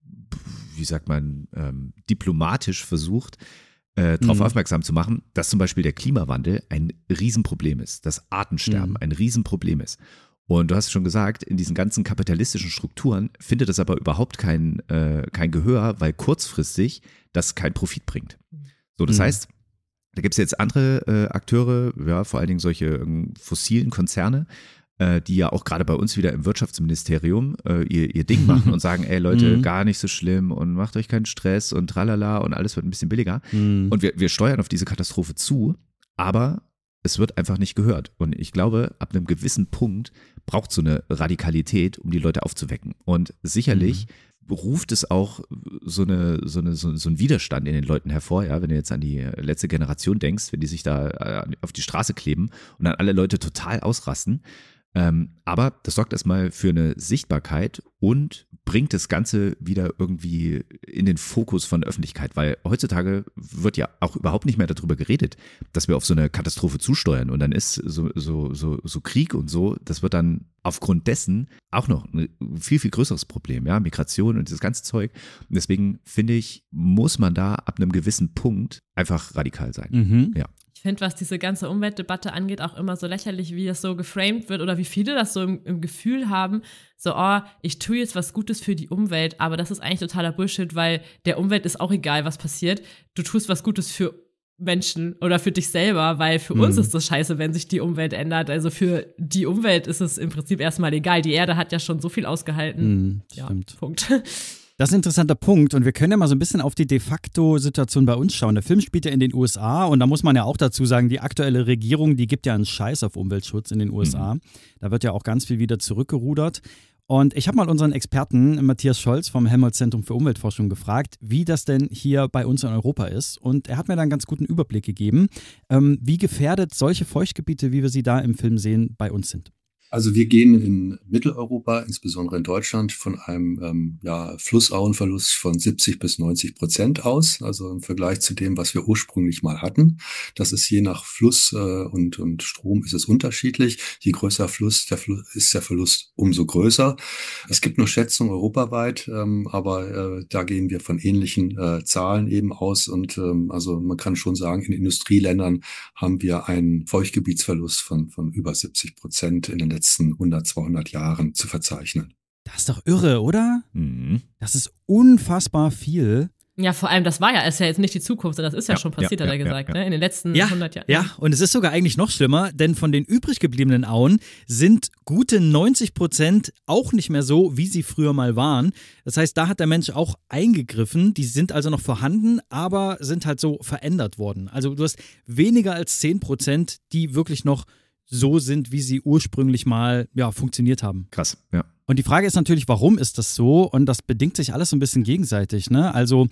wie sagt man, ähm, diplomatisch versucht, äh, darauf mhm. aufmerksam zu machen, dass zum Beispiel der Klimawandel ein Riesenproblem ist, das Artensterben mhm. ein Riesenproblem ist. Und du hast schon gesagt, in diesen ganzen kapitalistischen Strukturen findet das aber überhaupt kein, äh, kein Gehör, weil kurzfristig das keinen Profit bringt. So, das mhm. heißt, da gibt es jetzt andere äh, Akteure, ja, vor allen Dingen solche äh, fossilen Konzerne, äh, die ja auch gerade bei uns wieder im Wirtschaftsministerium äh, ihr, ihr Ding machen und sagen, ey Leute, mhm. gar nicht so schlimm und macht euch keinen Stress und tralala und alles wird ein bisschen billiger. Mhm. Und wir, wir steuern auf diese Katastrophe zu, aber es wird einfach nicht gehört. Und ich glaube, ab einem gewissen Punkt braucht so eine Radikalität, um die Leute aufzuwecken. Und sicherlich mhm. ruft es auch so eine, so eine, so, so einen Widerstand in den Leuten hervor, ja, wenn du jetzt an die letzte Generation denkst, wenn die sich da auf die Straße kleben und dann alle Leute total ausrasten. Ähm, aber das sorgt erstmal für eine Sichtbarkeit und bringt das Ganze wieder irgendwie in den Fokus von der Öffentlichkeit, weil heutzutage wird ja auch überhaupt nicht mehr darüber geredet, dass wir auf so eine Katastrophe zusteuern und dann ist so, so, so, so Krieg und so, das wird dann aufgrund dessen auch noch ein viel, viel größeres Problem, ja, Migration und dieses ganze Zeug. Und deswegen finde ich, muss man da ab einem gewissen Punkt einfach radikal sein. Mhm. Ja. Ich finde, was diese ganze Umweltdebatte angeht, auch immer so lächerlich, wie das so geframed wird oder wie viele das so im, im Gefühl haben, so, oh, ich tue jetzt was Gutes für die Umwelt, aber das ist eigentlich totaler Bullshit, weil der Umwelt ist auch egal, was passiert. Du tust was Gutes für Menschen oder für dich selber, weil für mhm. uns ist das scheiße, wenn sich die Umwelt ändert. Also für die Umwelt ist es im Prinzip erstmal egal. Die Erde hat ja schon so viel ausgehalten. Mhm, ja, stimmt. Punkt. Das ist ein interessanter Punkt und wir können ja mal so ein bisschen auf die de facto Situation bei uns schauen. Der Film spielt ja in den U S A und da muss man ja auch dazu sagen, die aktuelle Regierung, die gibt ja einen Scheiß auf Umweltschutz in den U S A. Mhm. Da wird ja auch ganz viel wieder zurückgerudert. Und ich habe mal unseren Experten Matthias Scholz vom Helmholtz-Zentrum für Umweltforschung gefragt, wie das denn hier bei uns in Europa ist. Und er hat mir da einen ganz guten Überblick gegeben, ähm, wie gefährdet solche Feuchtgebiete, wie wir sie da im Film sehen, bei uns sind. Also wir gehen in Mitteleuropa, insbesondere in Deutschland, von einem ähm, ja, Flussauenverlust von siebzig bis neunzig Prozent aus, also im Vergleich zu dem, was wir ursprünglich mal hatten. Das ist je nach Fluss äh, und, und Strom ist es unterschiedlich. Je größer Fluss, der Fluss ist der Verlust umso größer. Es gibt nur Schätzungen europaweit, ähm, aber äh, da gehen wir von ähnlichen äh, Zahlen eben aus. Und ähm, also man kann schon sagen, in Industrieländern haben wir einen Feuchtgebietsverlust von, von über siebzig Prozent in den letzten hundert, zweihundert Jahren zu verzeichnen. Das ist doch irre, oder? Mhm. Das ist unfassbar viel. Ja, vor allem, das war ja, ist ja jetzt nicht die Zukunft, das ist ja, ja schon passiert, ja, hat er ja, gesagt, ja, ja. ne? In den letzten ja, hundert Jahren. Ja, und es ist sogar eigentlich noch schlimmer, denn von den übrig gebliebenen Auen sind gute neunzig Prozent auch nicht mehr so, wie sie früher mal waren. Das heißt, da hat der Mensch auch eingegriffen. Die sind also noch vorhanden, aber sind halt so verändert worden. Also du hast weniger als zehn Prozent, die wirklich noch so sind, wie sie ursprünglich mal ja, funktioniert haben. Krass, ja. Und die Frage ist natürlich, warum ist das so? Und das bedingt sich alles so ein bisschen gegenseitig, ne? Also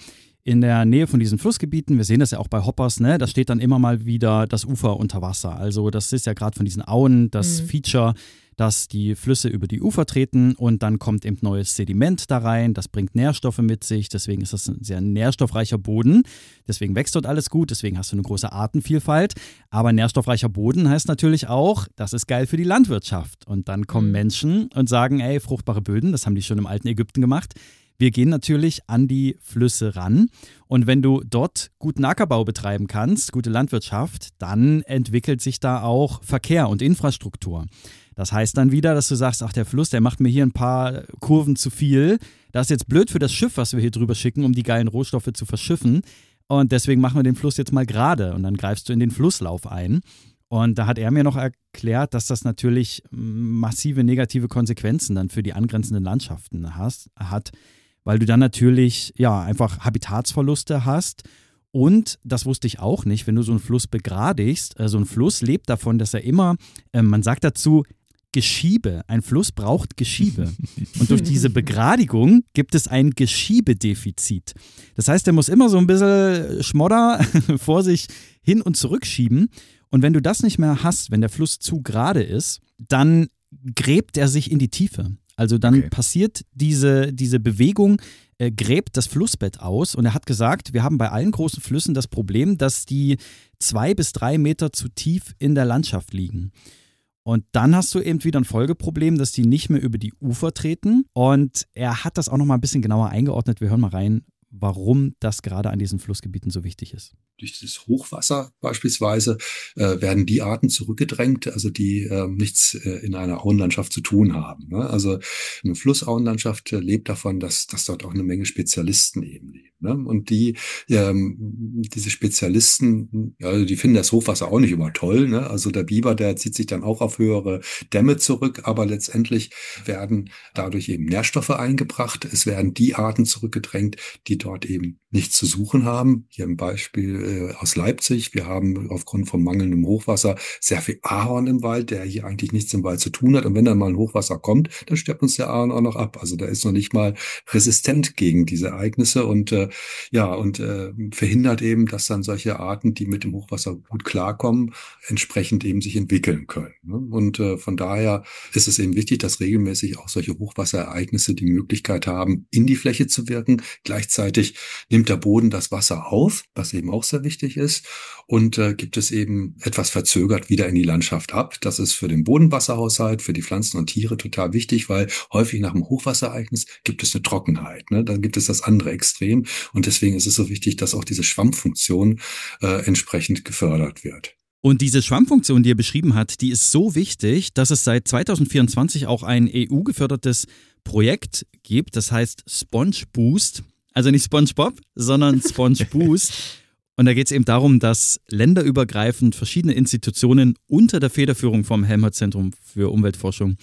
in der Nähe von diesen Flussgebieten, wir sehen das ja auch bei Hoppers, ne, da steht dann immer mal wieder das Ufer unter Wasser. Also das ist ja gerade von diesen Auen das mhm. Feature, dass die Flüsse über die Ufer treten und dann kommt eben neues Sediment da rein, das bringt Nährstoffe mit sich, deswegen ist das ein sehr nährstoffreicher Boden, deswegen wächst dort alles gut, deswegen hast du eine große Artenvielfalt, aber nährstoffreicher Boden heißt natürlich auch, das ist geil für die Landwirtschaft und dann kommen mhm. Menschen und sagen, ey, fruchtbare Böden, das haben die schon im alten Ägypten gemacht, wir gehen natürlich an die Flüsse ran und wenn du dort guten Ackerbau betreiben kannst, gute Landwirtschaft, dann entwickelt sich da auch Verkehr und Infrastruktur. Das heißt dann wieder, dass du sagst, ach, der Fluss, der macht mir hier ein paar Kurven zu viel. Das ist jetzt blöd für das Schiff, was wir hier drüber schicken, um die geilen Rohstoffe zu verschiffen. Und deswegen machen wir den Fluss jetzt mal gerade und dann greifst du in den Flusslauf ein. Und da hat er mir noch erklärt, dass das natürlich massive negative Konsequenzen dann für die angrenzenden Landschaften hast, hat, weil du dann natürlich ja einfach Habitatsverluste hast. Und das wusste ich auch nicht, wenn du so einen Fluss begradigst, äh, so ein Fluss lebt davon, dass er immer, äh, man sagt dazu, Geschiebe. Ein Fluss braucht Geschiebe. Und durch diese Begradigung gibt es ein Geschiebedefizit. Das heißt, er muss immer so ein bisschen Schmodder vor sich hin und zurück schieben. Und wenn du das nicht mehr hast, wenn der Fluss zu gerade ist, dann gräbt er sich in die Tiefe. Also dann okay. passiert diese, diese Bewegung, äh, gräbt das Flussbett aus. Und er hat gesagt, wir haben bei allen großen Flüssen das Problem, dass die zwei bis drei Meter zu tief in der Landschaft liegen. Und dann hast du eben wieder ein Folgeproblem, dass die nicht mehr über die Ufer treten. Und er hat das auch noch mal ein bisschen genauer eingeordnet. Wir hören mal rein, warum das gerade an diesen Flussgebieten so wichtig ist. Durch das Hochwasser beispielsweise äh, werden die Arten zurückgedrängt, also die äh, nichts äh, in einer Auenlandschaft zu tun haben. Ne? Also eine Flussauenlandschaft äh, lebt davon, dass, dass dort auch eine Menge Spezialisten eben leben. Ne? Und die ähm, diese Spezialisten, ja, die finden das Hochwasser auch nicht immer toll. Ne? Also der Biber, der zieht sich dann auch auf höhere Dämme zurück, aber letztendlich werden dadurch eben Nährstoffe eingebracht. Es werden die Arten zurückgedrängt, die dort eben nichts zu suchen haben. Hier ein Beispiel äh, aus Leipzig. Wir haben aufgrund von mangelndem Hochwasser sehr viel Ahorn im Wald, der hier eigentlich nichts im Wald zu tun hat. Und wenn dann mal ein Hochwasser kommt, dann stirbt uns der Ahorn auch noch ab. Also der ist noch nicht mal resistent gegen diese Ereignisse und äh, ja und äh, verhindert eben, dass dann solche Arten, die mit dem Hochwasser gut klarkommen, entsprechend eben sich entwickeln können. Ne? Und äh, von daher ist es eben wichtig, dass regelmäßig auch solche Hochwasserereignisse die Möglichkeit haben, in die Fläche zu wirken. Gleichzeitig nimmt der Boden das Wasser auf, was eben auch sehr wichtig ist, und äh, gibt es eben etwas verzögert wieder in die Landschaft ab. Das ist für den Bodenwasserhaushalt, für die Pflanzen und Tiere total wichtig, weil häufig nach einem Hochwasserereignis gibt es eine Trockenheit. Ne? Dann gibt es das andere Extrem und deswegen ist es so wichtig, dass auch diese Schwammfunktion äh, entsprechend gefördert wird. Und diese Schwammfunktion, die er beschrieben hat, die ist so wichtig, dass es seit zwanzig vierundzwanzig auch ein E U-gefördertes Projekt gibt, das heißt Sponge Boost. Also nicht SpongeBob, sondern Sponge Boost. Und da geht es eben darum, dass länderübergreifend verschiedene Institutionen unter der Federführung vom Helmholtz-Zentrum für Umweltforschung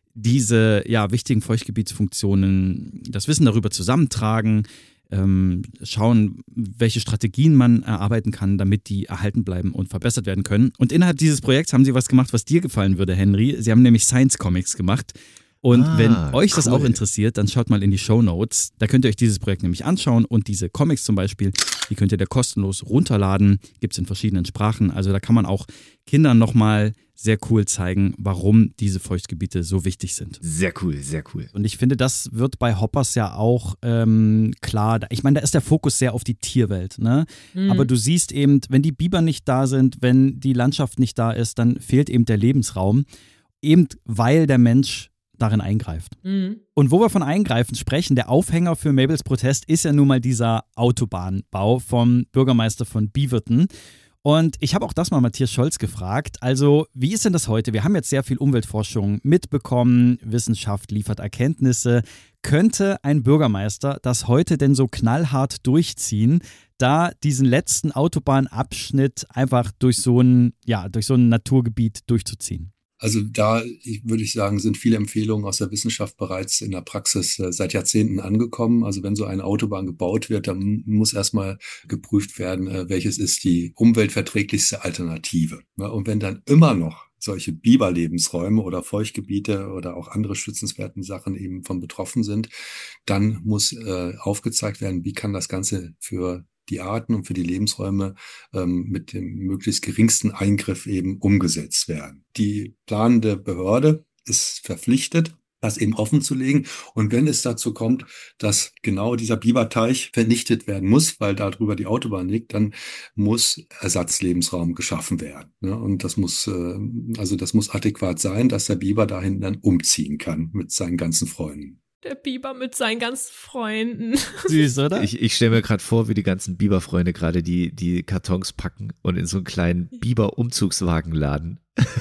diese ja, wichtigen Feuchtgebietsfunktionen, das Wissen darüber zusammentragen, ähm, schauen, welche Strategien man erarbeiten kann, damit die erhalten bleiben und verbessert werden können. Und innerhalb dieses Projekts haben sie was gemacht, was dir gefallen würde, Henry. Sie haben nämlich Science Comics gemacht. Und ah, wenn euch das cool. auch interessiert, dann schaut mal in die Shownotes. Da könnt ihr euch dieses Projekt nämlich anschauen und diese Comics zum Beispiel, die könnt ihr da kostenlos runterladen. Gibt es in verschiedenen Sprachen. Also da kann man auch Kindern nochmal sehr cool zeigen, warum diese Feuchtgebiete so wichtig sind. Sehr cool, sehr cool. Und ich finde, das wird bei Hoppers ja auch ähm, klar. Ich meine, da ist der Fokus sehr auf die Tierwelt. Ne? Mhm. Aber du siehst eben, wenn die Biber nicht da sind, wenn die Landschaft nicht da ist, dann fehlt eben der Lebensraum. Eben weil der Mensch darin eingreift. Mhm. Und wo wir von Eingreifen sprechen, der Aufhänger für Mabels Protest ist ja nun mal dieser Autobahnbau vom Bürgermeister von Beaverton. Und ich habe auch das mal Matthias Scholz gefragt. Also, wie ist denn das heute? Wir haben jetzt sehr viel Umweltforschung mitbekommen. Wissenschaft liefert Erkenntnisse. Könnte ein Bürgermeister das heute denn so knallhart durchziehen, da diesen letzten Autobahnabschnitt einfach durch so ein, ja, durch so ein Naturgebiet durchzuziehen? Also da würde ich sagen, sind viele Empfehlungen aus der Wissenschaft bereits in der Praxis äh, seit Jahrzehnten angekommen. Also wenn so eine Autobahn gebaut wird, dann muss erstmal geprüft werden, äh, welches ist die umweltverträglichste Alternative. Ja, und wenn dann immer noch solche Biberlebensräume oder Feuchtgebiete oder auch andere schützenswerten Sachen eben von betroffen sind, dann muss äh, aufgezeigt werden, wie kann das Ganze für die Arten und für die Lebensräume ähm, mit dem möglichst geringsten Eingriff eben umgesetzt werden. Die planende Behörde ist verpflichtet, das eben offen zu legen. Und wenn es dazu kommt, dass genau dieser Biberteich vernichtet werden muss, weil da drüber die Autobahn liegt, dann muss Ersatzlebensraum geschaffen werden. Ne? Und das muss, äh, also das muss adäquat sein, dass der Biber dahin dann umziehen kann mit seinen ganzen Freunden. Der Biber mit seinen ganzen Freunden. Süß, oder? Ich, ich stelle mir gerade vor, wie die ganzen Biberfreunde gerade die, die Kartons packen und in so einen kleinen Biber-Umzugswagen laden.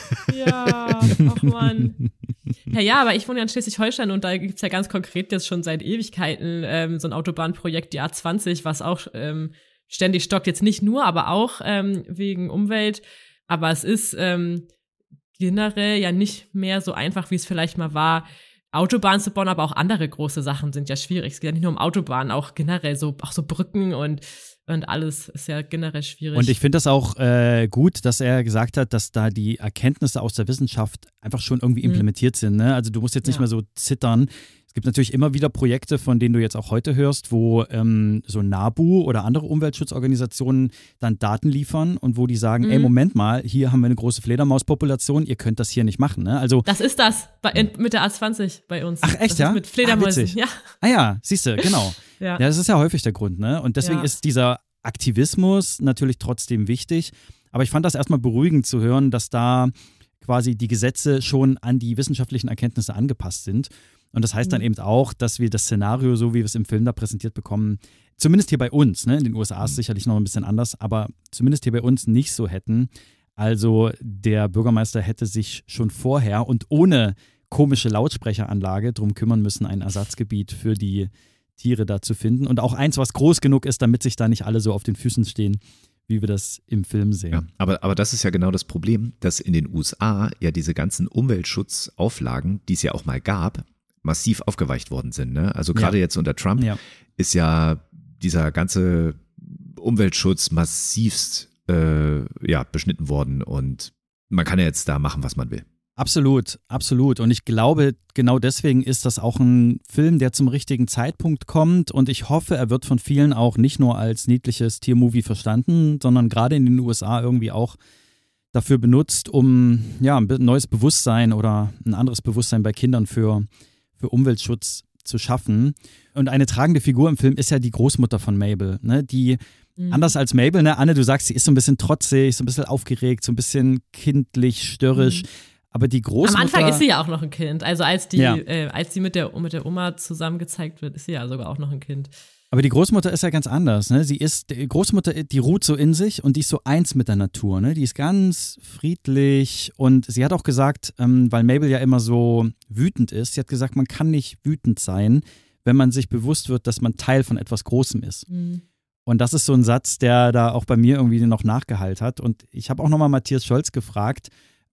Ja, ach Mann. Ja, ja, aber ich wohne ja in Schleswig-Holstein und da gibt es ja ganz konkret jetzt schon seit Ewigkeiten ähm, so ein Autobahnprojekt, die A zwanzig, was auch ähm, ständig stockt. Jetzt nicht nur, aber auch ähm, wegen Umwelt. Aber es ist ähm, generell ja nicht mehr so einfach, wie es vielleicht mal war, Autobahnen zu bauen, aber auch andere große Sachen sind ja schwierig. Es geht ja nicht nur um Autobahnen, auch generell so, auch so Brücken und, und alles ist ja generell schwierig. Und ich finde das auch äh, gut, dass er gesagt hat, dass da die Erkenntnisse aus der Wissenschaft einfach schon irgendwie Mhm. implementiert sind. Ne? Also du musst jetzt nicht Ja. mehr so zittern. Es gibt natürlich immer wieder Projekte, von denen du jetzt auch heute hörst, wo ähm, so NABU oder andere Umweltschutzorganisationen dann Daten liefern und wo die sagen, Mhm. ey, Moment mal, hier haben wir eine große Fledermauspopulation, ihr könnt das hier nicht machen. Ne? Also, Das ist das bei, in, mit der A zwanzig bei uns. Ach, echt, das ja? Ist mit Fledermäusen. Ah, witzig. ja. ah ja, siehst du, genau. Ja. Ja, das ist ja häufig der Grund, ne? Und deswegen Ja. ist dieser Aktivismus natürlich trotzdem wichtig. Aber ich fand das erstmal beruhigend zu hören, dass da quasi die Gesetze schon an die wissenschaftlichen Erkenntnisse angepasst sind. Und das heißt dann Mhm. eben auch, dass wir das Szenario, so wie wir es im Film da präsentiert bekommen, zumindest hier bei uns, ne? In den U S A ist es sicherlich noch ein bisschen anders, aber zumindest hier bei uns nicht so hätten. Also der Bürgermeister hätte sich schon vorher und ohne komische Lautsprecheranlage drum kümmern müssen, ein Ersatzgebiet für die Tiere da zu finden. Und auch eins, was groß genug ist, damit sich da nicht alle so auf den Füßen stehen, wie wir das im Film sehen. Ja, aber, aber das ist ja genau das Problem, dass in den U S A ja diese ganzen Umweltschutzauflagen, die es ja auch mal gab, massiv aufgeweicht worden sind. Ne? Also gerade Ja. jetzt unter Trump Ja. ist ja dieser ganze Umweltschutz massivst äh, ja, beschnitten worden und man kann ja jetzt da machen, was man will. Absolut, absolut. Und ich glaube, genau deswegen ist das auch ein Film, der zum richtigen Zeitpunkt kommt. Und ich hoffe, er wird von vielen auch nicht nur als niedliches Tiermovie verstanden, sondern gerade in den U S A irgendwie auch dafür benutzt, um ja, ein neues Bewusstsein oder ein anderes Bewusstsein bei Kindern für, für Umweltschutz zu schaffen. Und eine tragende Figur im Film ist ja die Großmutter von Mabel, ne, die Mhm. anders als Mabel, ne, Anne, du sagst, sie ist so ein bisschen trotzig, so ein bisschen aufgeregt, so ein bisschen kindlich, störrisch. Mhm. Aber die Großmutter. Am Anfang ist sie ja auch noch ein Kind. Also als die, Ja. äh, als sie mit der, mit der Oma zusammen gezeigt wird, ist sie ja sogar auch noch ein Kind. Aber die Großmutter ist ja ganz anders, ne? Sie ist, die Großmutter, die ruht so in sich und die ist so eins mit der Natur, ne? Die ist ganz friedlich und sie hat auch gesagt, ähm, weil Mabel ja immer so wütend ist, sie hat gesagt, man kann nicht wütend sein, wenn man sich bewusst wird, dass man Teil von etwas Großem ist. Mhm. Und das ist so ein Satz, der da auch bei mir irgendwie noch nachgehallt hat. Und ich habe auch nochmal Matthias Scholz gefragt,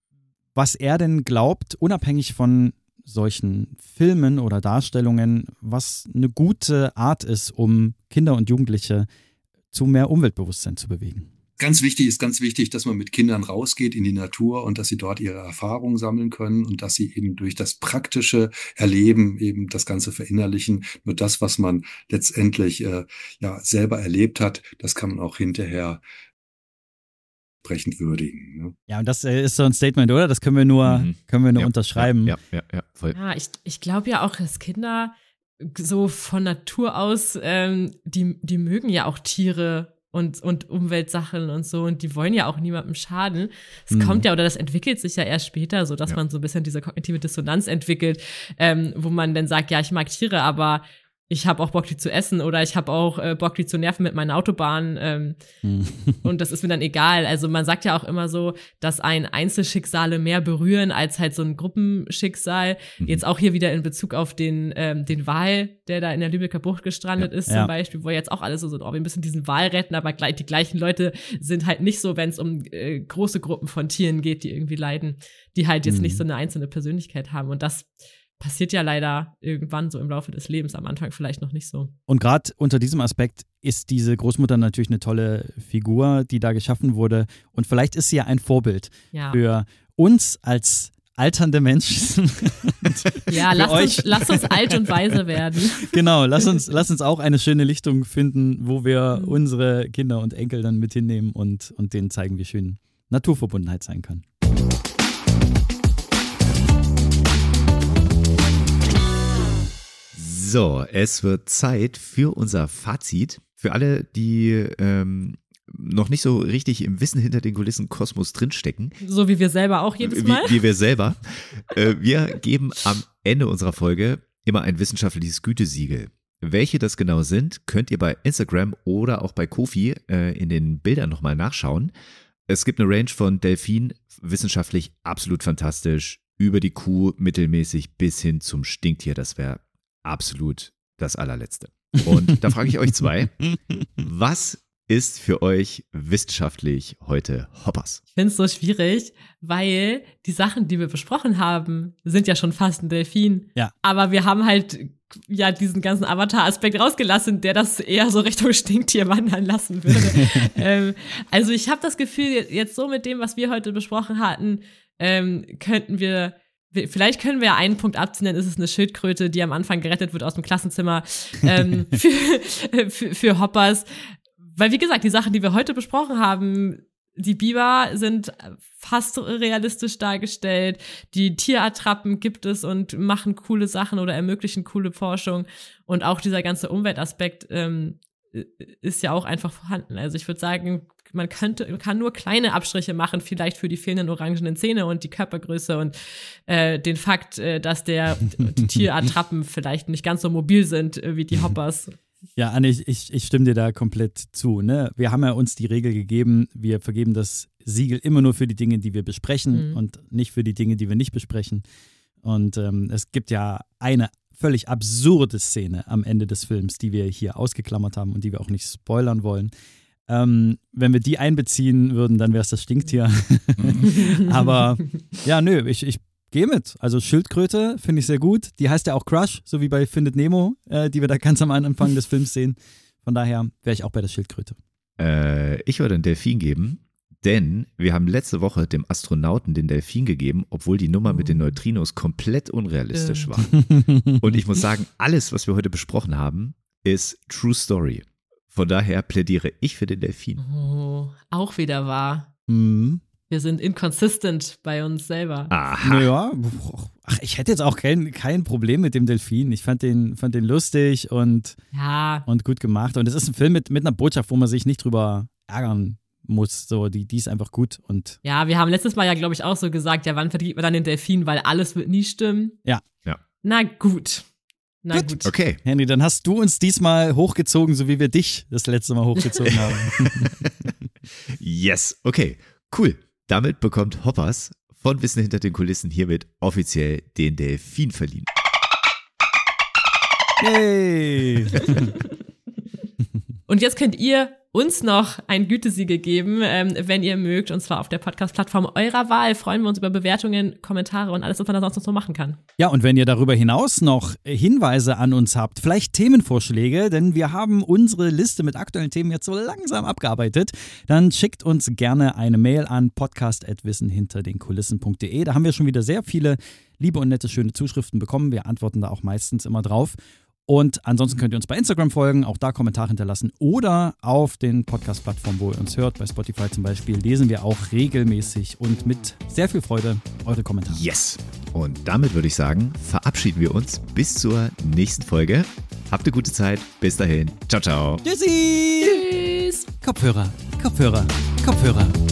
was er denn glaubt, unabhängig von solchen Filmen oder Darstellungen, was eine gute Art ist, um Kinder und Jugendliche zu mehr Umweltbewusstsein zu bewegen. Ganz wichtig ist ganz wichtig, dass man mit Kindern rausgeht in die Natur und dass sie dort ihre Erfahrungen sammeln können und dass sie eben durch das praktische Erleben eben das Ganze verinnerlichen. Nur das, was man letztendlich äh, ja selber erlebt hat, das kann man auch hinterher entsprechend würdigen. Ne? Ja, und das äh, ist so ein Statement, oder? Das können wir nur, Mhm. können wir nur ja, unterschreiben. Ja, ja, ja, ja voll. Ja, ich, ich glaube ja auch, dass Kinder so von Natur aus, ähm, die, die mögen ja auch Tiere und, und Umweltsachen und so und die wollen ja auch niemandem schaden. Es Mhm. kommt ja oder das entwickelt sich ja erst später, so dass Ja. man so ein bisschen diese kognitive Dissonanz entwickelt, ähm, wo man dann sagt, ja, ich mag Tiere, aber ich habe auch Bock, die zu essen oder ich habe auch äh, Bock, die zu nerven mit meiner Autobahn. Ähm, Mhm. und das ist mir dann egal. Also man sagt ja auch immer so, dass ein Einzelschicksale mehr berühren als halt so ein Gruppenschicksal. Mhm. Jetzt auch hier wieder in Bezug auf den, ähm, den Wal, der da in der Lübecker Bucht gestrandet Ja. ist Ja. zum Beispiel, wo jetzt auch alle so sind, oh, wir müssen diesen Wal retten, aber gleich, die gleichen Leute sind halt nicht so, wenn es um äh, große Gruppen von Tieren geht, die irgendwie leiden, die halt jetzt Mhm. nicht so eine einzelne Persönlichkeit haben. Und das passiert ja leider irgendwann so im Laufe des Lebens, am Anfang vielleicht noch nicht so. Und gerade unter diesem Aspekt ist diese Großmutter natürlich eine tolle Figur, die da geschaffen wurde. Und vielleicht ist sie ja ein Vorbild Ja. für uns als alternde Menschen. Ja, lasst uns, lasst uns alt und weise werden. Genau, lass uns, lass uns auch eine schöne Lichtung finden, wo wir mhm. unsere Kinder und Enkel dann mit hinnehmen und, und denen zeigen, wie schön Naturverbundenheit sein kann. So, es wird Zeit für unser Fazit. Für alle, die ähm, noch nicht so richtig im Wissen hinter den Kulissen Kosmos drinstecken. So wie wir selber auch jedes Mal. Wie, wie wir selber. äh, wir geben am Ende unserer Folge immer ein wissenschaftliches Gütesiegel. Welche das genau sind, könnt ihr bei Instagram oder auch bei Ko-fi äh, in den Bildern nochmal nachschauen. Es gibt eine Range von Delfin, wissenschaftlich absolut fantastisch, über die Kuh mittelmäßig bis hin zum Stinktier. Das wäre absolut das allerletzte. Und da frage ich euch zwei, was ist für euch wissenschaftlich heute Hoppers? Ich finde es so schwierig, weil die Sachen, die wir besprochen haben, sind ja schon fast ein Delfin. Ja. Aber wir haben halt ja diesen ganzen Avatar-Aspekt rausgelassen, der das eher so Richtung Stinktier wandern lassen würde. ähm, also ich habe das Gefühl, jetzt so mit dem, was wir heute besprochen hatten, ähm, könnten wir Vielleicht können wir einen Punkt abziehen, dann ist es eine Schildkröte, die am Anfang gerettet wird aus dem Klassenzimmer ähm, für, für, für Hoppers. Weil, wie gesagt, die Sachen, die wir heute besprochen haben, die Biber sind fast realistisch dargestellt. Die Tierattrappen gibt es und machen coole Sachen oder ermöglichen coole Forschung. Und auch dieser ganze Umweltaspekt ähm, ist ja auch einfach vorhanden. Also ich würde sagen, man könnte, man kann nur kleine Abstriche machen, vielleicht für die fehlenden orangenen Zähne und die Körpergröße und äh, den Fakt, äh, dass der die Tierattrappen vielleicht nicht ganz so mobil sind äh, wie die Hoppers. Ja, Anne, ich, ich, ich stimme dir da komplett zu. Ne? Wir haben ja uns die Regel gegeben, wir vergeben das Siegel immer nur für die Dinge, die wir besprechen mhm. und nicht für die Dinge, die wir nicht besprechen. Und ähm, es gibt ja eine völlig absurde Szene am Ende des Films, die wir hier ausgeklammert haben und die wir auch nicht spoilern wollen. Ähm, wenn wir die einbeziehen würden, dann wäre es das Stinktier. Aber ja, nö, ich, ich gehe mit. Also Schildkröte finde ich sehr gut. Die heißt ja auch Crush, so wie bei Findet Nemo, äh, die wir da ganz am Anfang des Films sehen. Von daher wäre ich auch bei der Schildkröte. Äh, ich würde einen Delfin geben, denn wir haben letzte Woche dem Astronauten den Delfin gegeben, obwohl die Nummer mit den Neutrinos komplett unrealistisch äh. war. Und ich muss sagen, alles, was wir heute besprochen haben, ist True Story. Von daher plädiere ich für den Delfin. Oh, auch wieder wahr. Mhm. Wir sind inconsistent bei uns selber. Aha. Naja, ach, ich hätte jetzt auch kein, kein Problem mit dem Delfin. Ich fand den, fand den lustig und, ja. und gut gemacht. Und es ist ein Film mit, mit einer Botschaft, wo man sich nicht drüber ärgern muss. So, die, die ist einfach gut. Und ja, wir haben letztes Mal ja, glaube ich, auch so gesagt, ja, wann vergibt man dann den Delfin, weil alles wird nie stimmen. Ja. ja. Na gut. Na gut. gut. Okay. Henry, dann hast du uns diesmal hochgezogen, so wie wir dich das letzte Mal hochgezogen haben. Yes, okay, cool. Damit bekommt Hoppers von Wissen hinter den Kulissen hiermit offiziell den Delfin verliehen. Yay! Und jetzt könnt ihr uns noch ein Gütesiegel geben, ähm, wenn ihr mögt, und zwar auf der Podcast-Plattform eurer Wahl. Freuen wir uns über Bewertungen, Kommentare und alles, was man da sonst noch so machen kann. Ja, und wenn ihr darüber hinaus noch Hinweise an uns habt, vielleicht Themenvorschläge, denn wir haben unsere Liste mit aktuellen Themen jetzt so langsam abgearbeitet, dann schickt uns gerne eine Mail an podcast at wissen hinter den kulissen punkt de. Da haben wir schon wieder sehr viele liebe und nette, schöne Zuschriften bekommen. Wir antworten da auch meistens immer drauf. Und ansonsten könnt ihr uns bei Instagram folgen, auch da Kommentare hinterlassen oder auf den Podcast-Plattformen, wo ihr uns hört, bei Spotify zum Beispiel, lesen wir auch regelmäßig und mit sehr viel Freude eure Kommentare. Yes! Und damit würde ich sagen, verabschieden wir uns bis zur nächsten Folge. Habt eine gute Zeit. Bis dahin. Ciao, ciao. Tschüssi! Tschüss! Kopfhörer, Kopfhörer, Kopfhörer.